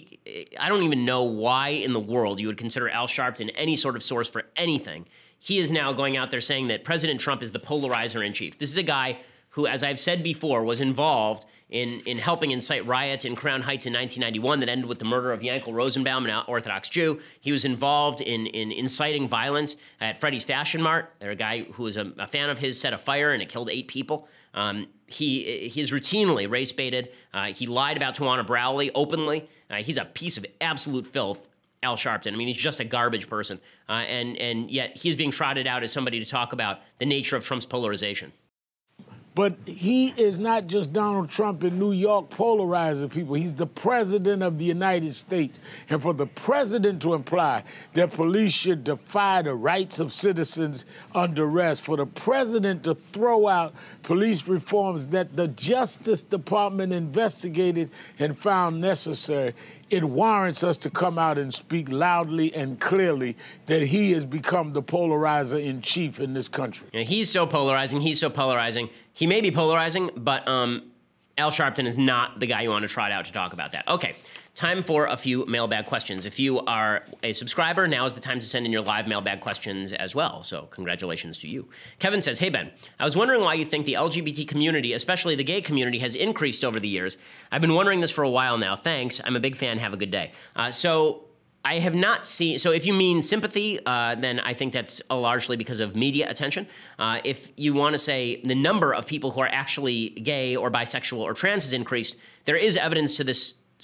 don't even know why in the world you would consider Al Sharpton any sort of source for anything. He is now going out there saying that President Trump is the polarizer in chief. This is a guy who, as I've said before, was involved in helping incite riots in Crown Heights in 1991 that ended with the murder of Yankel Rosenbaum, an Orthodox Jew. He was involved in inciting violence at Freddy's Fashion Mart. There, a guy who was a fan of his set a fire and it killed 8 people. He's routinely race-baited. He lied about Tawana Brawley openly. He's a piece of absolute filth, Al Sharpton. I mean, he's just a garbage person. And yet he's being trotted out as somebody to talk about the nature of Trump's polarization. But he is not just Donald Trump in New York polarizing people. He's the president of the United States. And for the president to imply that police should defy the rights of citizens under arrest, for the president to throw out police reforms that the Justice Department investigated and found necessary, it warrants us to come out and speak loudly and clearly that he has become the polarizer in chief in this country. Yeah, he's so polarizing. He's so polarizing. He may be polarizing, but Al Sharpton is not the guy you want to trot out to talk about that. Okay, time for a few mailbag questions. If you are a subscriber, now is the time to send in your live mailbag questions as well. So congratulations to you. Kevin says, hey, Ben, I was wondering why you think the LGBT community, especially the gay community, has increased over the years. I've been wondering this for a while now. Thanks. I'm a big fan. Have a good day. So I have not seen, so if you mean sympathy, then I think that's largely because of media attention. If you want to say the number of people who are actually gay or bisexual or trans has increased, there is evidence to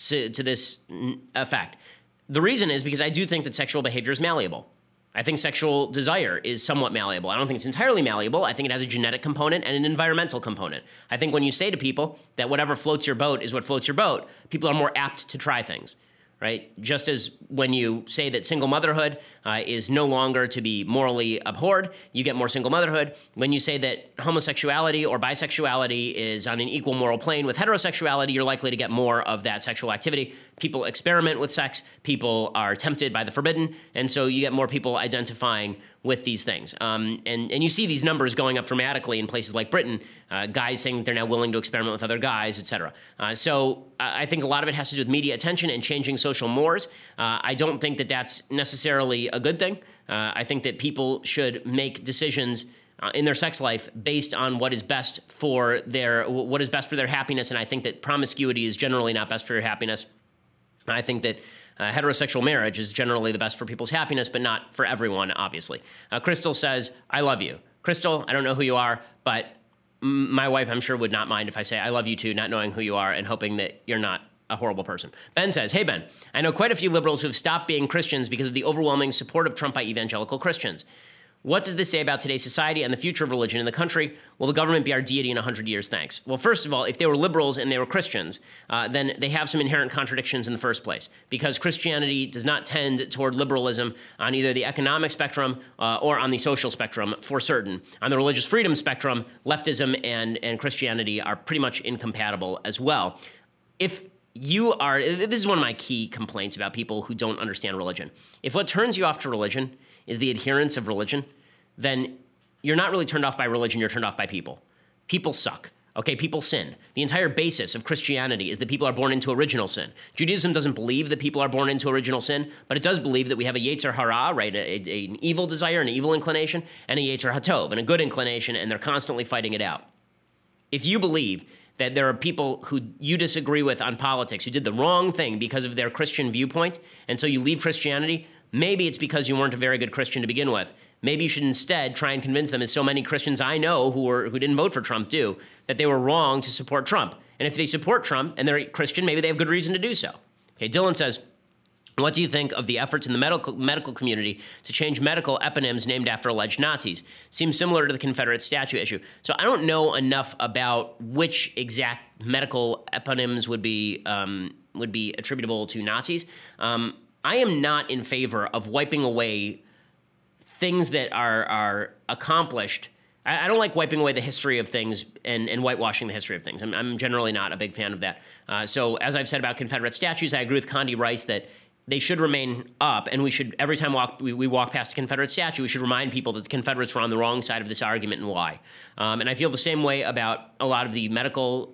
this effect. The reason is because I do think that sexual behavior is malleable. I think sexual desire is somewhat malleable. I don't think it's entirely malleable. I think it has a genetic component and an environmental component. I think when you say to people that whatever floats your boat is what floats your boat, people are more apt to try things. Right? Just as when you say that single motherhood is no longer to be morally abhorred, you get more single motherhood. When you say that homosexuality or bisexuality is on an equal moral plane with heterosexuality, you're likely to get more of that sexual activity. People experiment with sex. People are tempted by the forbidden. And so you get more people identifying with these things. And you see these numbers going up dramatically in places like Britain, guys saying that they're now willing to experiment with other guys, et cetera. So I think a lot of it has to do with media attention and changing social mores. I don't think that that's necessarily a good thing. I think that people should make decisions in their sex life based on what is best for their happiness. And I think that promiscuity is generally not best for your happiness. I think that heterosexual marriage is generally the best for people's happiness, but not for everyone, obviously. Crystal says, I love you. Crystal, I don't know who you are, but my wife, I'm sure, would not mind if I say I love you too, not knowing who you are and hoping that you're not a horrible person. Ben says, hey, Ben, I know quite a few liberals who have stopped being Christians because of the overwhelming support of Trump by evangelical Christians. What does this say about today's society and the future of religion in the country? Will the government be our deity in 100 years? Thanks. Well, first of all, if they were liberals and they were Christians, then they have some inherent contradictions in the first place, because Christianity does not tend toward liberalism on either the economic spectrum or on the social spectrum, for certain. On the religious freedom spectrum, leftism and Christianity are pretty much incompatible as well. If you are, this is one of my key complaints about people who don't understand religion. If what turns you off to religion is the adherence of religion, then you're not really turned off by religion, you're turned off by people. People suck. Okay, people sin. The entire basis of Christianity is that people are born into original sin. Judaism doesn't believe that people are born into original sin, but it does believe that we have a Yetzer Hara, right, an evil desire, an evil inclination, and a Yetzer HaTov, and a good inclination, and they're constantly fighting it out. If you believe that there are people who you disagree with on politics who did the wrong thing because of their Christian viewpoint, and so you leave Christianity, maybe it's because you weren't a very good Christian to begin with. Maybe you should instead try and convince them, as so many Christians I know who didn't vote for Trump do, that they were wrong to support Trump. And if they support Trump and they're Christian, maybe they have good reason to do so. Okay, Dylan says, what do you think of the efforts in the medical community to change medical eponyms named after alleged Nazis? Seems similar to the Confederate statue issue. So I don't know enough about which exact medical eponyms would be attributable to Nazis. I am not in favor of wiping away things that are accomplished. I don't like wiping away the history of things and whitewashing the history of things. I'm generally not a big fan of that. So as I've said about Confederate statues, I agree with Condi Rice that they should remain up, and we should, every time we walk past a Confederate statue, we should remind people that the Confederates were on the wrong side of this argument and why. And I feel the same way about a lot of the medical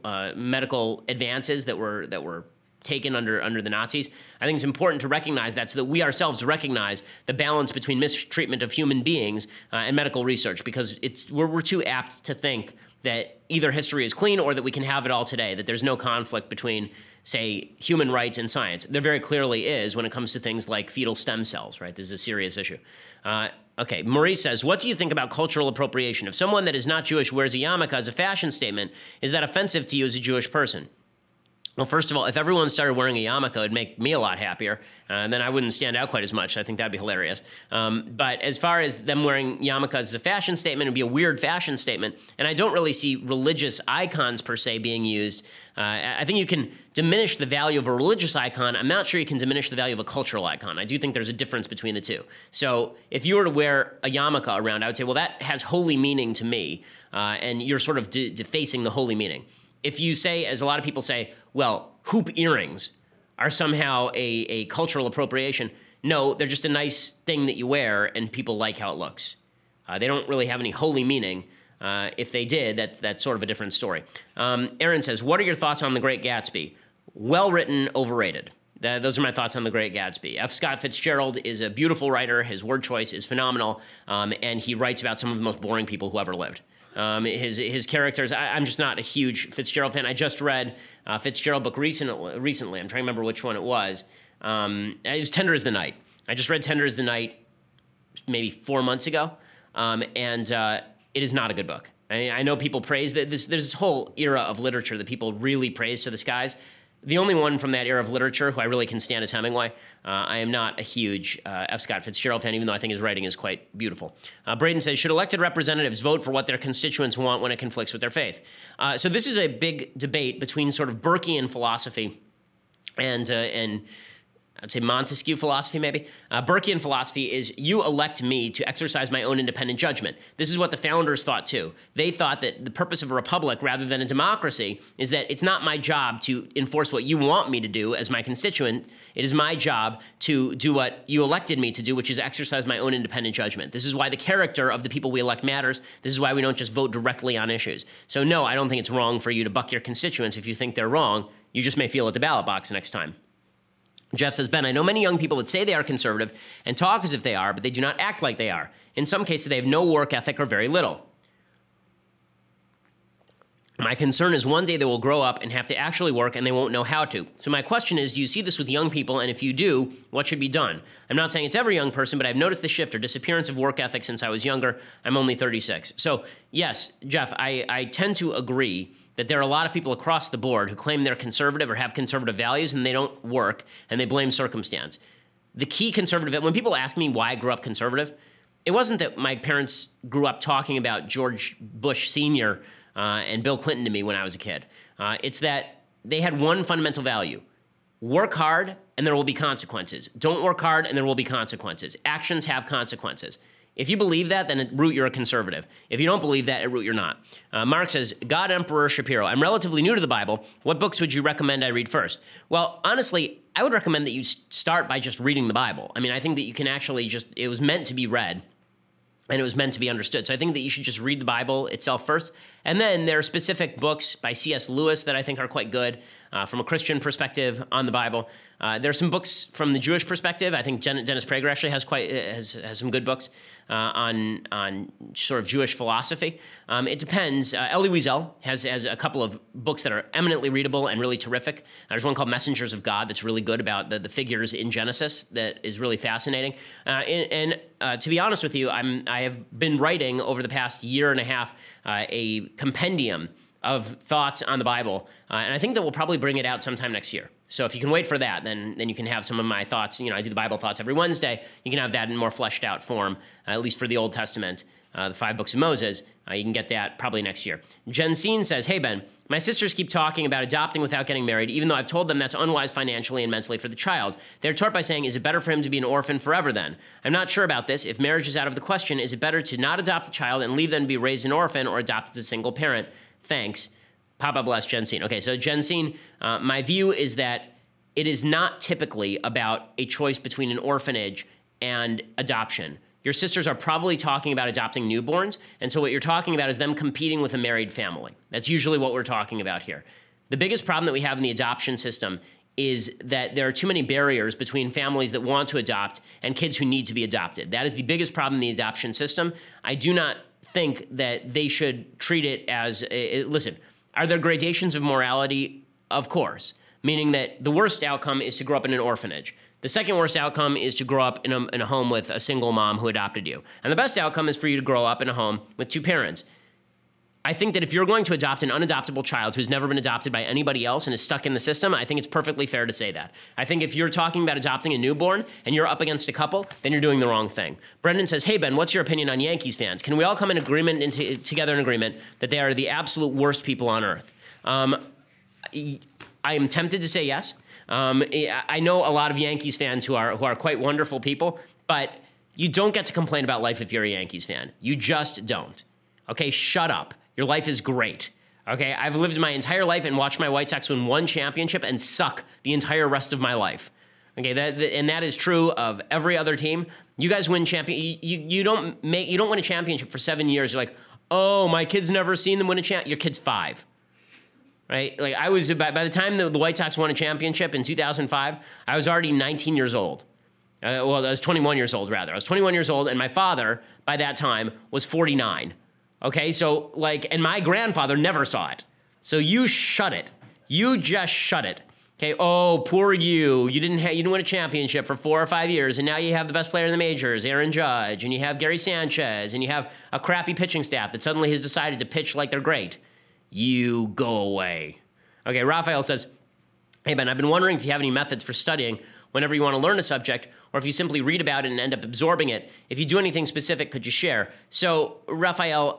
advances that were taken under the Nazis. I think it's important to recognize that so that we ourselves recognize the balance between mistreatment of human beings and medical research, because we're too apt to think that either history is clean or that we can have it all today, that there's no conflict between, say, human rights and science. There very clearly is when it comes to things like fetal stem cells, right? This is a serious issue. Okay, Maurice says, what do you think about cultural appropriation? If someone that is not Jewish wears a yarmulke as a fashion statement, is that offensive to you as a Jewish person? Well, first of all, if everyone started wearing a yarmulke, it would make me a lot happier, and then I wouldn't stand out quite as much. I think that'd be hilarious. But as far as them wearing yarmulkes as a fashion statement, it'd be a weird fashion statement, and I don't really see religious icons per se being used. I think you can diminish the value of a religious icon. I'm not sure you can diminish the value of a cultural icon. I do think there's a difference between the two. So if you were to wear a yarmulke around, I would say, well, that has holy meaning to me, and you're sort of defacing the holy meaning. If you say, as a lot of people say, well, hoop earrings are somehow a cultural appropriation, no, they're just a nice thing that you wear and people like how it looks. They don't really have any holy meaning. If they did, that's sort of a different story. Aaron says, what are your thoughts on The Great Gatsby? Well-written, overrated. Those are my thoughts on The Great Gatsby. F. Scott Fitzgerald is a beautiful writer. His word choice is phenomenal, and he writes about some of the most boring people who ever lived. His characters, I'm just not a huge Fitzgerald fan. I just read a Fitzgerald book recently. I'm trying to remember which one it was. It was Tender as the Night. I just read Tender as the Night maybe 4 months ago, and it is not a good book. I know people praise that. There's this whole era of literature that people really praise to the skies. The only one from that era of literature who I really can stand is Hemingway. I am not a huge F. Scott Fitzgerald fan, even though I think his writing is quite beautiful. Braden says, should elected representatives vote for what their constituents want when it conflicts with their faith? So this is a big debate between sort of Burkean philosophy and I'd say Montesquieu philosophy, maybe. Burkean philosophy is you elect me to exercise my own independent judgment. This is what the founders thought, too. They thought that the purpose of a republic rather than a democracy is that it's not my job to enforce what you want me to do as my constituent. It is my job to do what you elected me to do, which is exercise my own independent judgment. This is why the character of the people we elect matters. This is why we don't just vote directly on issues. So, no, I don't think it's wrong for you to buck your constituents if you think they're wrong. You just may feel at the ballot box next time. Jeff says, Ben, I know many young people that say they are conservative and talk as if they are, but they do not act like they are. In some cases, they have no work ethic or very little. My concern is one day they will grow up and have to actually work and they won't know how to. So my question is, do you see this with young people? And if you do, what should be done? I'm not saying it's every young person, but I've noticed the shift or disappearance of work ethic since I was younger. I'm only 36. So yes, Jeff, I tend to agree that there are a lot of people across the board who claim they're conservative or have conservative values and they don't work and they blame circumstance. The key conservative, when people ask me why I grew up conservative, it wasn't that my parents grew up talking about George Bush Sr. And Bill Clinton to me when I was a kid. It's that they had one fundamental value. Work hard and there will be consequences. Don't work hard and there will be consequences. Actions have consequences. If you believe that, then at root you're a conservative. If you don't believe that, at root you're not. Mark says, God Emperor Shapiro, I'm relatively new to the Bible. What books would you recommend I read first? Well, honestly, I would recommend that you start by just reading the Bible. I mean, I think that you can actually it was meant to be read. And it was meant to be understood. So I think that you should just read the Bible itself first. And then there are specific books by C.S. Lewis that I think are quite good from a Christian perspective on the Bible. There are some books from the Jewish perspective. I think Dennis Prager actually has some good books on sort of Jewish philosophy. It depends. Elie Wiesel has a couple of books that are eminently readable and really terrific. There's one called Messengers of God that's really good about the figures in Genesis that is really fascinating. And to be honest with you, I have been writing over the past year and a half a compendium of thoughts on the Bible, and I think that we'll probably bring it out sometime next year. So if you can wait for that, then you can have some of my thoughts. I do the Bible thoughts every Wednesday. You can have that in more fleshed out form, at least for the Old Testament, the 5 books of Moses. You can get that probably next year. Jensine says, hey, Ben, my sisters keep talking about adopting without getting married, even though I've told them that's unwise financially and mentally for the child. They're taught by saying, is it better for him to be an orphan forever then? I'm not sure about this. If marriage is out of the question, is it better to not adopt the child and leave them to be raised an orphan or adopt as a single parent? Thanks. Papa bless Jensine. Okay, so Jensine, my view is that it is not typically about a choice between an orphanage and adoption. Your sisters are probably talking about adopting newborns, and so what you're talking about is them competing with a married family. That's usually what we're talking about here. The biggest problem that we have in the adoption system is that there are too many barriers between families that want to adopt and kids who need to be adopted. That is the biggest problem in the adoption system. I do not think that they should treat it as, listen, are there gradations of morality? Of course, meaning that the worst outcome is to grow up in an orphanage. The second worst outcome is to grow up in a home with a single mom who adopted you. And the best outcome is for you to grow up in a home with 2 parents. I think that if you're going to adopt an unadoptable child who's never been adopted by anybody else and is stuck in the system, I think it's perfectly fair to say that. I think if you're talking about adopting a newborn and you're up against a couple, then you're doing the wrong thing. Brendan says, hey, Ben, what's your opinion on Yankees fans? Can we all come together in agreement that they are the absolute worst people on earth? I am tempted to say yes. I know a lot of Yankees fans who are quite wonderful people, but you don't get to complain about life if you're a Yankees fan. You just don't. Okay, shut up. Your life is great. Okay, I've lived my entire life and watched my White Sox win 1 championship and suck the entire rest of my life. Okay, that is true of every other team. You guys win you don't win a championship for 7 years. You're like, oh, my kid's never seen them win a champ. Your kid's 5. Right? Like I was by the time the White Sox won a championship in 2005, I was already 19 years old. I was 21 years old rather. I was 21 years old, and my father by that time was 49. Okay, so and my grandfather never saw it. So you shut it. You just shut it. Okay. Oh, poor you. You didn't win a championship for 4 or 5 years, and now you have the best player in the majors, Aaron Judge, and you have Gary Sanchez, and you have a crappy pitching staff that suddenly has decided to pitch like they're great. You go away. Okay, Raphael says, hey, Ben, I've been wondering if you have any methods for studying whenever you want to learn a subject, or if you simply read about it and end up absorbing it. If you do anything specific, could you share? So, Raphael,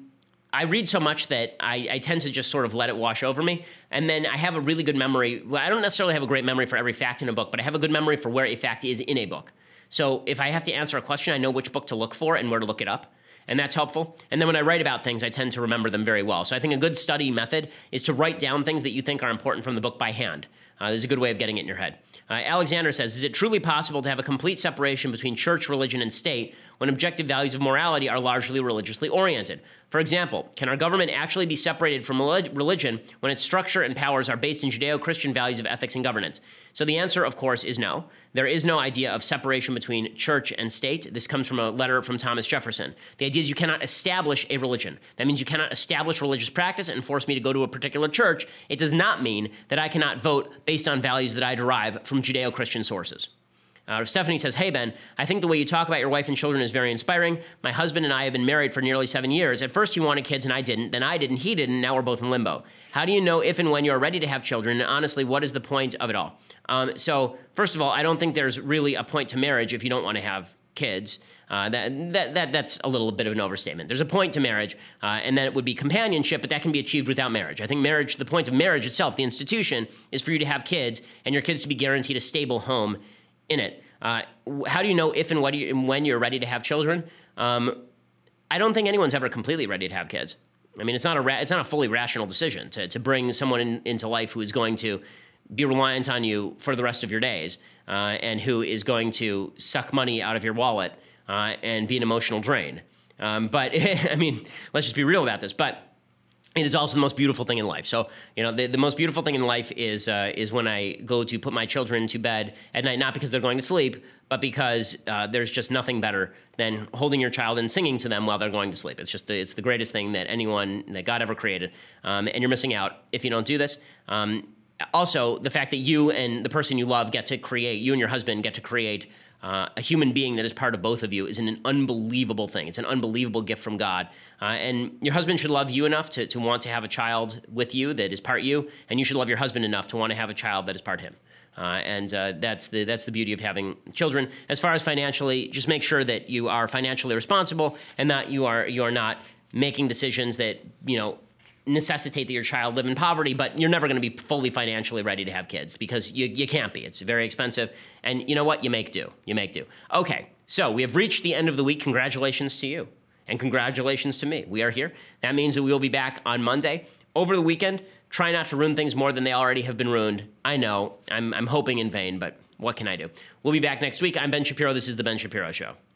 I read so much that I tend to just sort of let it wash over me. And then I have a really good memory. Well, I don't necessarily have a great memory for every fact in a book, but I have a good memory for where a fact is in a book. So if I have to answer a question, I know which book to look for and where to look it up. And that's helpful. And then when I write about things, I tend to remember them very well. So I think a good study method is to write down things that you think are important from the book by hand. This is a good way of getting it in your head. Alexander says, is it truly possible to have a complete separation between church, religion, and state when objective values of morality are largely religiously oriented? For example, can our government actually be separated from religion when its structure and powers are based in Judeo-Christian values of ethics and governance? So the answer, of course, is no. There is no idea of separation between church and state. This comes from a letter from Thomas Jefferson. The idea is you cannot establish a religion. That means you cannot establish religious practice and force me to go to a particular church. It does not mean that I cannot vote based on values that I derive from Judeo-Christian sources. Stephanie says, hey, Ben, I think the way you talk about your wife and children is very inspiring. My husband and I have been married for nearly 7 years. At first, he wanted kids and I didn't. Then I didn't, he didn't. Now we're both in limbo. How do you know if and when you are ready to have children? And honestly, what is the point of it all? So first of all, I don't think there's really a point to marriage if you don't want to have kids, that's a little bit of an overstatement. There's a point to marriage, and then it would be companionship, but that can be achieved without marriage. I think marriage, the point of marriage itself, the institution, is for you to have kids and your kids to be guaranteed a stable home in it. How do you know if and when you're ready to have children? I don't think anyone's ever completely ready to have kids. I mean, it's not a fully rational decision to bring someone into life who is going to be reliant on you for the rest of your days, and who is going to suck money out of your wallet and be an emotional drain. But I mean, let's just be real about this. But it is also the most beautiful thing in life. So, the most beautiful thing in life is when I go to put my children to bed at night, not because they're going to sleep, but because there's just nothing better than holding your child and singing to them while they're going to sleep. It's the greatest thing that God ever created. And you're missing out if you don't do this. Also, the fact that you and the person you love you and your husband get to create a human being that is part of both of you is an unbelievable thing. It's an unbelievable gift from God. And your husband should love you enough to want to have a child with you that is part you, and you should love your husband enough to want to have a child that is part him. That's the beauty of having children. As far as financially, just make sure that you are financially responsible and that you are not making decisions that, necessitate that your child live in poverty, but you're never going to be fully financially ready to have kids because you can't be. It's very expensive. And you know what? You make do. Okay, so we have reached the end of the week. Congratulations to you. And congratulations to me. We are here. That means that we will be back on Monday. Over the weekend, try not to ruin things more than they already have been ruined. I know. I'm hoping in vain, but what can I do? We'll be back next week. I'm Ben Shapiro. This is The Ben Shapiro Show.